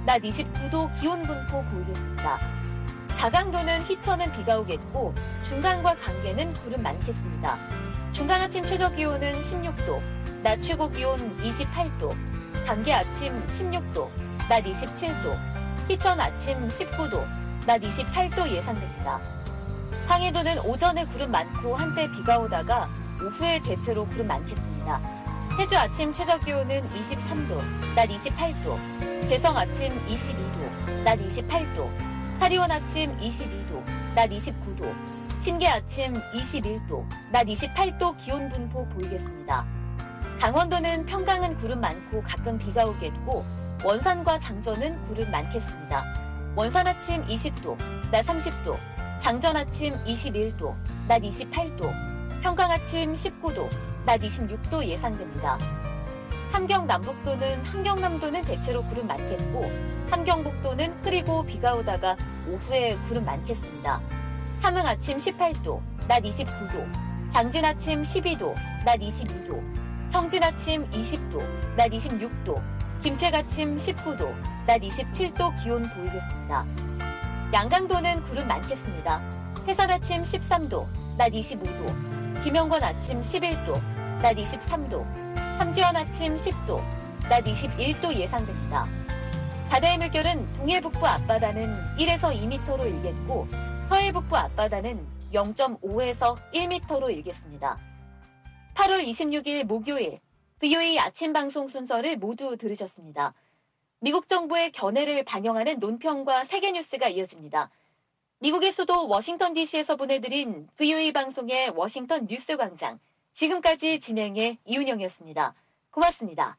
낮 29도 기온 분포 보이겠습니다. 자강도는 희천은 비가 오겠고 중강과 강계는 구름 많겠습니다. 중강 아침 최저 기온은 16도, 낮 최고 기온 28도, 강계 아침 16도, 낮 27도, 희천 아침 19도, 낮 28도 예상됩니다. 황해도는 오전에 구름 많고 한때 비가 오다가 오후에 대체로 구름 많겠습니다. 해주 아침 최저 기온은 23도, 낮 28도, 개성 아침 22도, 낮 28도, 사리원 아침 22도, 낮 29도, 신계 아침 21도, 낮 28도 기온 분포 보이겠습니다. 강원도는 평강은 구름 많고 가끔 비가 오겠고 원산과 장전은 구름 많겠습니다. 원산 아침 20도, 낮 30도, 장전 아침 21도, 낮 28도, 평강 아침 19도, 낮 26도 예상됩니다. 함경 남북도는 함경남도는 대체로 구름 많겠고 함경북도는 흐리고 비가 오다가 오후에 구름 많겠습니다. 함흥 아침 18도, 낮 29도, 장진 아침 12도, 낮 22도, 청진 아침 20도, 낮 26도, 김책 아침 19도, 낮 27도 기온 보이겠습니다. 양강도는 구름 많겠습니다. 해산 아침 13도, 낮 25도, 김영권 아침 11도, 낮 23도, 삼지연 아침 10도, 낮 21도 예상됩니다. 바다의 물결은 동해 북부 앞바다는 1에서 2m로 일겠고 서해 북부 앞바다는 0.5에서 1m로 일겠습니다. 8월 26일 목요일 VOA 아침 방송 순서를 모두 들으셨습니다. 미국 정부의 견해를 반영하는 논평과 세계뉴스가 이어집니다. 미국의 수도 워싱턴 DC에서 보내드린 VOA 방송의 워싱턴 뉴스 광장. 지금까지 진행의 이은영이었습니다. 고맙습니다.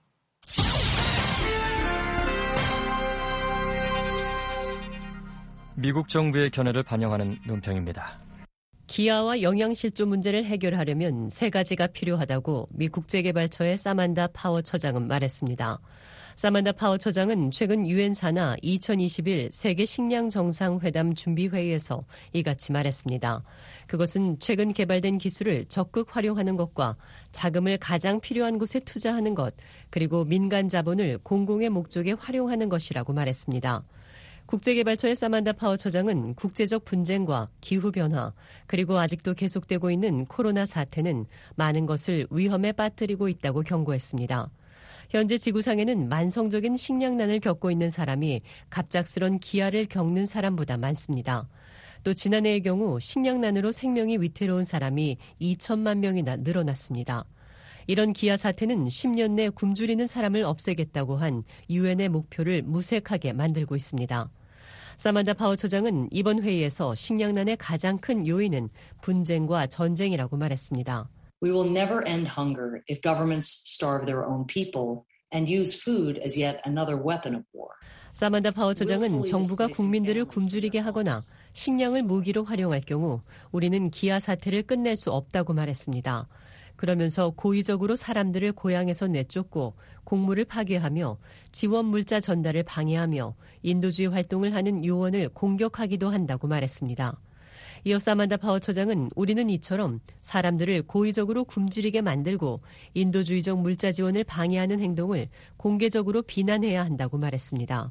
미국 정부의 견해를 반영하는 논평입니다. 기아와 영양실조 문제를 해결하려면 세 가지가 필요하다고 미 국제개발처의 사만다 파워 처장은 말했습니다. 사만다 파워 처장은 최근 유엔 산하 2021 세계 식량 정상회담 준비회의에서 이같이 말했습니다. 그것은 최근 개발된 기술을 적극 활용하는 것과 자금을 가장 필요한 곳에 투자하는 것, 그리고 민간 자본을 공공의 목적에 활용하는 것이라고 말했습니다. 국제개발처의 사만다 파워 처장은 국제적 분쟁과 기후변화, 그리고 아직도 계속되고 있는 코로나 사태는 많은 것을 위험에 빠뜨리고 있다고 경고했습니다. 현재 지구상에는 만성적인 식량난을 겪고 있는 사람이 갑작스런 기아를 겪는 사람보다 많습니다. 또 지난해의 경우 식량난으로 생명이 위태로운 사람이 2천만 명이나 늘어났습니다. 이런 기아 사태는 10년 내 굶주리는 사람을 없애겠다고 한 유엔의 목표를 무색하게 만들고 있습니다. 사만다 파워 처장은 이번 회의에서 식량난의 가장 큰 요인은 분쟁과 전쟁이라고 말했습니다. We will never end hunger if governments starve their own people and use food as yet another weapon of war. 사만다 파워 처장은 정부가 국민들을 굶주리게 하거나 식량을 무기로 활용할 경우 우리는 기아 사태를 끝낼 수 없다고 말했습니다. 그러면서 고의적으로 사람들을 고향에서 내쫓고 곡물을 파괴하며 지원 물자 전달을 방해하며 인도주의 활동을 하는 요원을 공격하기도 한다고 말했습니다. 이어 사만다 파워 처장은 우리는 이처럼 사람들을 고의적으로 굶주리게 만들고 인도주의적 물자 지원을 방해하는 행동을 공개적으로 비난해야 한다고 말했습니다.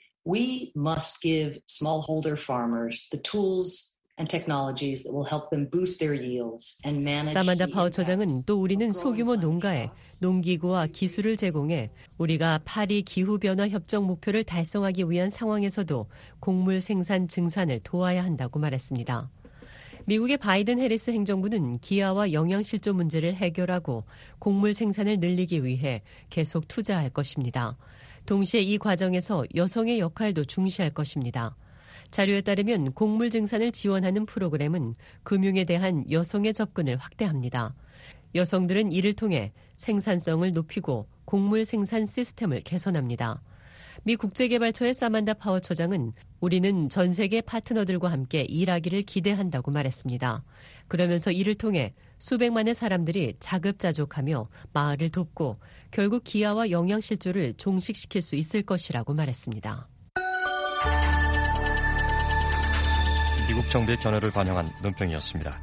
We must give smallholder farmers the tools and technologies that will help them boost their yields and manage. 사만다 파워 처장은 또 우리는 소규모 농가에 농기구와 기술을 제공해 우리가 파리 기후변화 협정 목표를 달성하기 위한 상황에서도 곡물 생산 증산을 도와야 한다고 말했습니다. 미국의 바이든 해리스 행정부는 기아와 영양실조 문제를 해결하고 곡물 생산을 늘리기 위해 계속 투자할 것입니다. 동시에 이 과정에서 여성의 역할도 중시할 것입니다. 자료에 따르면 곡물 증산을 지원하는 프로그램은 금융에 대한 여성의 접근을 확대합니다. 여성들은 이를 통해 생산성을 높이고 곡물 생산 시스템을 개선합니다. 미 국제개발처의 사만다 파워 처장은 우리는 전 세계 파트너들과 함께 일하기를 기대한다고 말했습니다. 그러면서 이를 통해 수백만의 사람들이 자급자족하며 마을을 돕고 결국 기아와 영양실조를 종식시킬 수 있을 것이라고 말했습니다. 미국 정부의 견해를 반영한 논평이었습니다.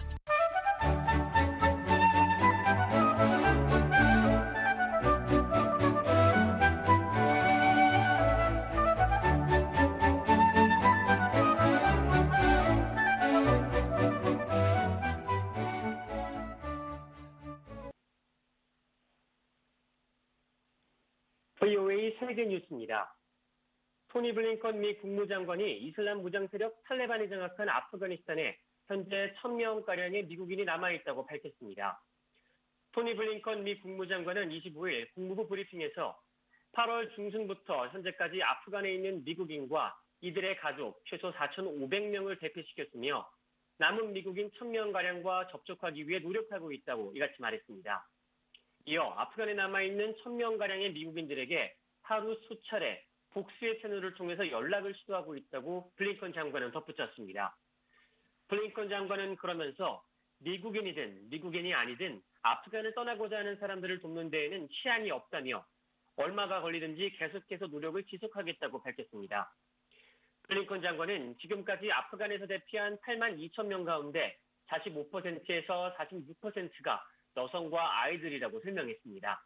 VOA 세계 뉴스입니다. 토니 블링컨 미 국무장관이 이슬람 무장 세력 탈레반이 장악한 아프가니스탄에 현재 1,000명가량의 미국인이 남아있다고 밝혔습니다. 토니 블링컨 미 국무장관은 25일 국무부 브리핑에서 8월 중순부터 현재까지 아프간에 있는 미국인과 이들의 가족 최소 4,500명을 대피시켰으며 남은 미국인 1,000명가량과 접촉하기 위해 노력하고 있다고 이같이 말했습니다. 이어 아프간에 남아있는 1,000명가량의 미국인들에게 하루 수차례 복수의 채널을 통해서 연락을 시도하고 있다고 블링컨 장관은 덧붙였습니다. 블링컨 장관은 그러면서 미국인이든 미국인이 아니든 아프간을 떠나고자 하는 사람들을 돕는 데에는 치안이 없다며 얼마가 걸리든지 계속해서 노력을 지속하겠다고 밝혔습니다. 블링컨 장관은 지금까지 아프간에서 대피한 8만 2천 명 가운데 45%에서 46%가 여성과 아이들이라고 설명했습니다.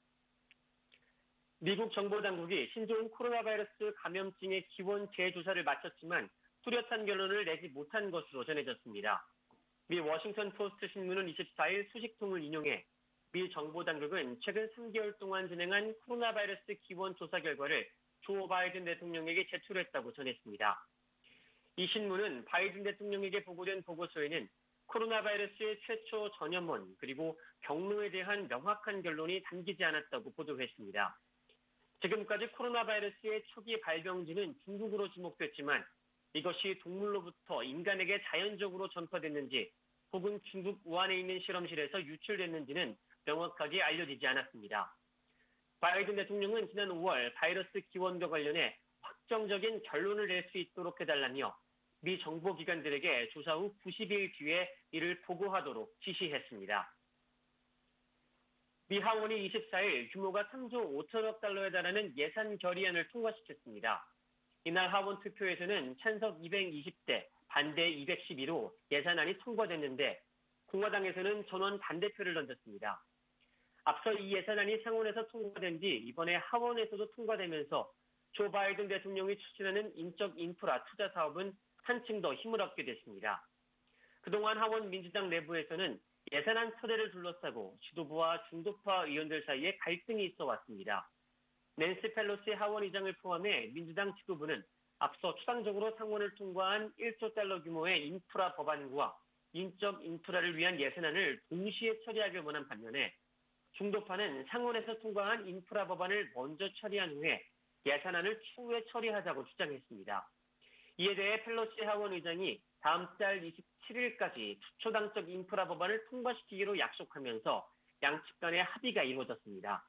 미국 정보당국이 신종 코로나 바이러스 감염증의 기원 재조사를 마쳤지만 뚜렷한 결론을 내지 못한 것으로 전해졌습니다. 미 워싱턴 포스트 신문은 24일 소식통을 인용해 미 정보당국은 최근 3개월 동안 진행한 코로나 바이러스 기원 조사 결과를 조 바이든 대통령에게 제출했다고 전했습니다. 이 신문은 바이든 대통령에게 보고된 보고서에는 코로나 바이러스의 최초 전염원 그리고 경로에 대한 명확한 결론이 담기지 않았다고 보도했습니다. 지금까지 코로나 바이러스의 초기 발병지는 중국으로 지목됐지만 이것이 동물로부터 인간에게 자연적으로 전파됐는지 혹은 중국 우한에 있는 실험실에서 유출됐는지는 명확하게 알려지지 않았습니다. 바이든 대통령은 지난 5월 바이러스 기원과 관련해 확정적인 결론을 낼 수 있도록 해달라며 미 정보기관들에게 조사 후 90일 뒤에 이를 보고하도록 지시했습니다. 미 하원이 24일 규모가 3조 5천억 달러에 달하는 예산 결의안을 통과시켰습니다. 이날 하원 투표에서는 찬석 220대, 반대 212로 예산안이 통과됐는데 공화당에서는 전원 반대표를 던졌습니다. 앞서 이 예산안이 상원에서 통과된 뒤 이번에 하원에서도 통과되면서 조 바이든 대통령이 추진하는 인적 인프라 투자 사업은 한층 더 힘을 얻게 됐습니다. 그동안 하원 민주당 내부에서는 예산안 처리를 둘러싸고 지도부와 중도파 의원들 사이에 갈등이 있어 왔습니다. 낸시 펠로시 하원의장을 포함해 민주당 지도부는 앞서 추상적으로 상원을 통과한 1조 달러 규모의 인프라 법안과 인적 인프라를 위한 예산안을 동시에 처리하길 원한 반면에 중도파는 상원에서 통과한 인프라 법안을 먼저 처리한 후에 예산안을 추후에 처리하자고 주장했습니다. 이에 대해 펠로시 하원의장이 다음 달 27일까지 초당적 인프라 법안을 통과시키기로 약속하면서 양측 간의 합의가 이루어졌습니다.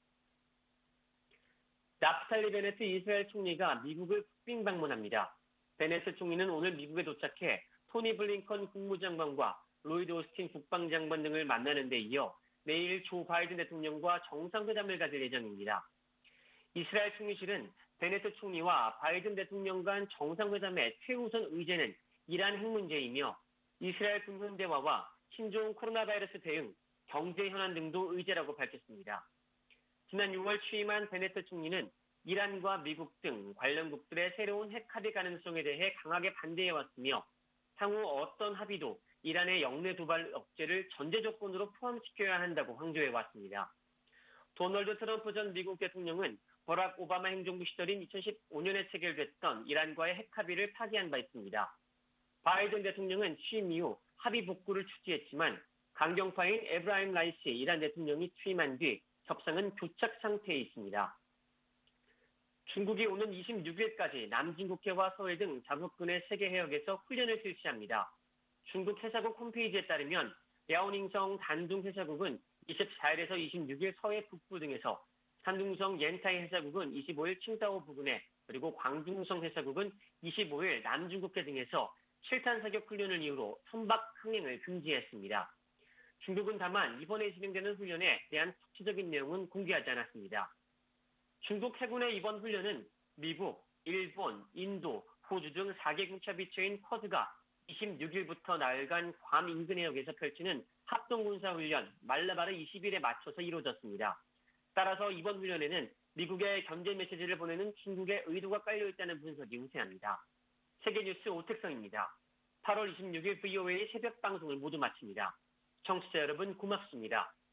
나프탈리 베네트 이스라엘 총리가 미국을 국빈 방문합니다. 베네트 총리는 오늘 미국에 도착해 토니 블링컨 국무장관과 로이드 오스틴 국방장관 등을 만나는 데 이어 내일 조 바이든 대통령과 정상회담을 가질 예정입니다. 이스라엘 총리실은 베네트 총리와 바이든 대통령 간 정상회담의 최우선 의제는 이란 핵 문제이며 이스라엘 군사 대화와 신종 코로나 바이러스 대응, 경제 현안 등도 의제라고 밝혔습니다. 지난 6월 취임한 베네트 총리는 이란과 미국 등 관련국들의 새로운 핵 합의 가능성에 대해 강하게 반대해왔으며 향후 어떤 합의도 이란의 영내 도발 억제를 전제 조건으로 포함시켜야 한다고 강조해왔습니다. 도널드 트럼프 전 미국 대통령은 버락 오바마 행정부 시절인 2015년에 체결됐던 이란과의 핵 합의를 파기한 바 있습니다. 바이든 대통령은 취임 이후 합의 복구를 추진했지만 강경파인 에브라임 라이시 이란 대통령이 취임한 뒤 협상은 교착 상태에 있습니다. 중국이 오는 26일까지 남진국해와 서해 등 자국군의 세계 해역에서 훈련을 실시합니다. 중국 해사국 홈페이지에 따르면 랴오닝성 단둥 해사국은 24일에서 26일 서해 북부 등에서 산둥성 옌타이 해사국은 25일 칭다오 부근에 그리고 광둥성 해사국은 25일 남중국해 등에서 7탄 사격 훈련을 이유로 선박 항행을 금지했습니다. 중국은 다만 이번에 진행되는 훈련에 대한 구체적인 내용은 공개하지 않았습니다. 중국 해군의 이번 훈련은 미국, 일본, 인도, 호주 등 4개국 협의체인 쿼드가 26일부터 나흘간 괌 인근 해역에서 펼치는 합동군사훈련 말라바르 20일에 맞춰서 이루어졌습니다. 따라서 이번 훈련에는 미국의 견제 메시지를 보내는 중국의 의도가 깔려있다는 분석이 우세합니다. 세계뉴스 오택성입니다. 8월 26일 VOA 새벽 방송을 모두 마칩니다. 청취자 여러분 고맙습니다.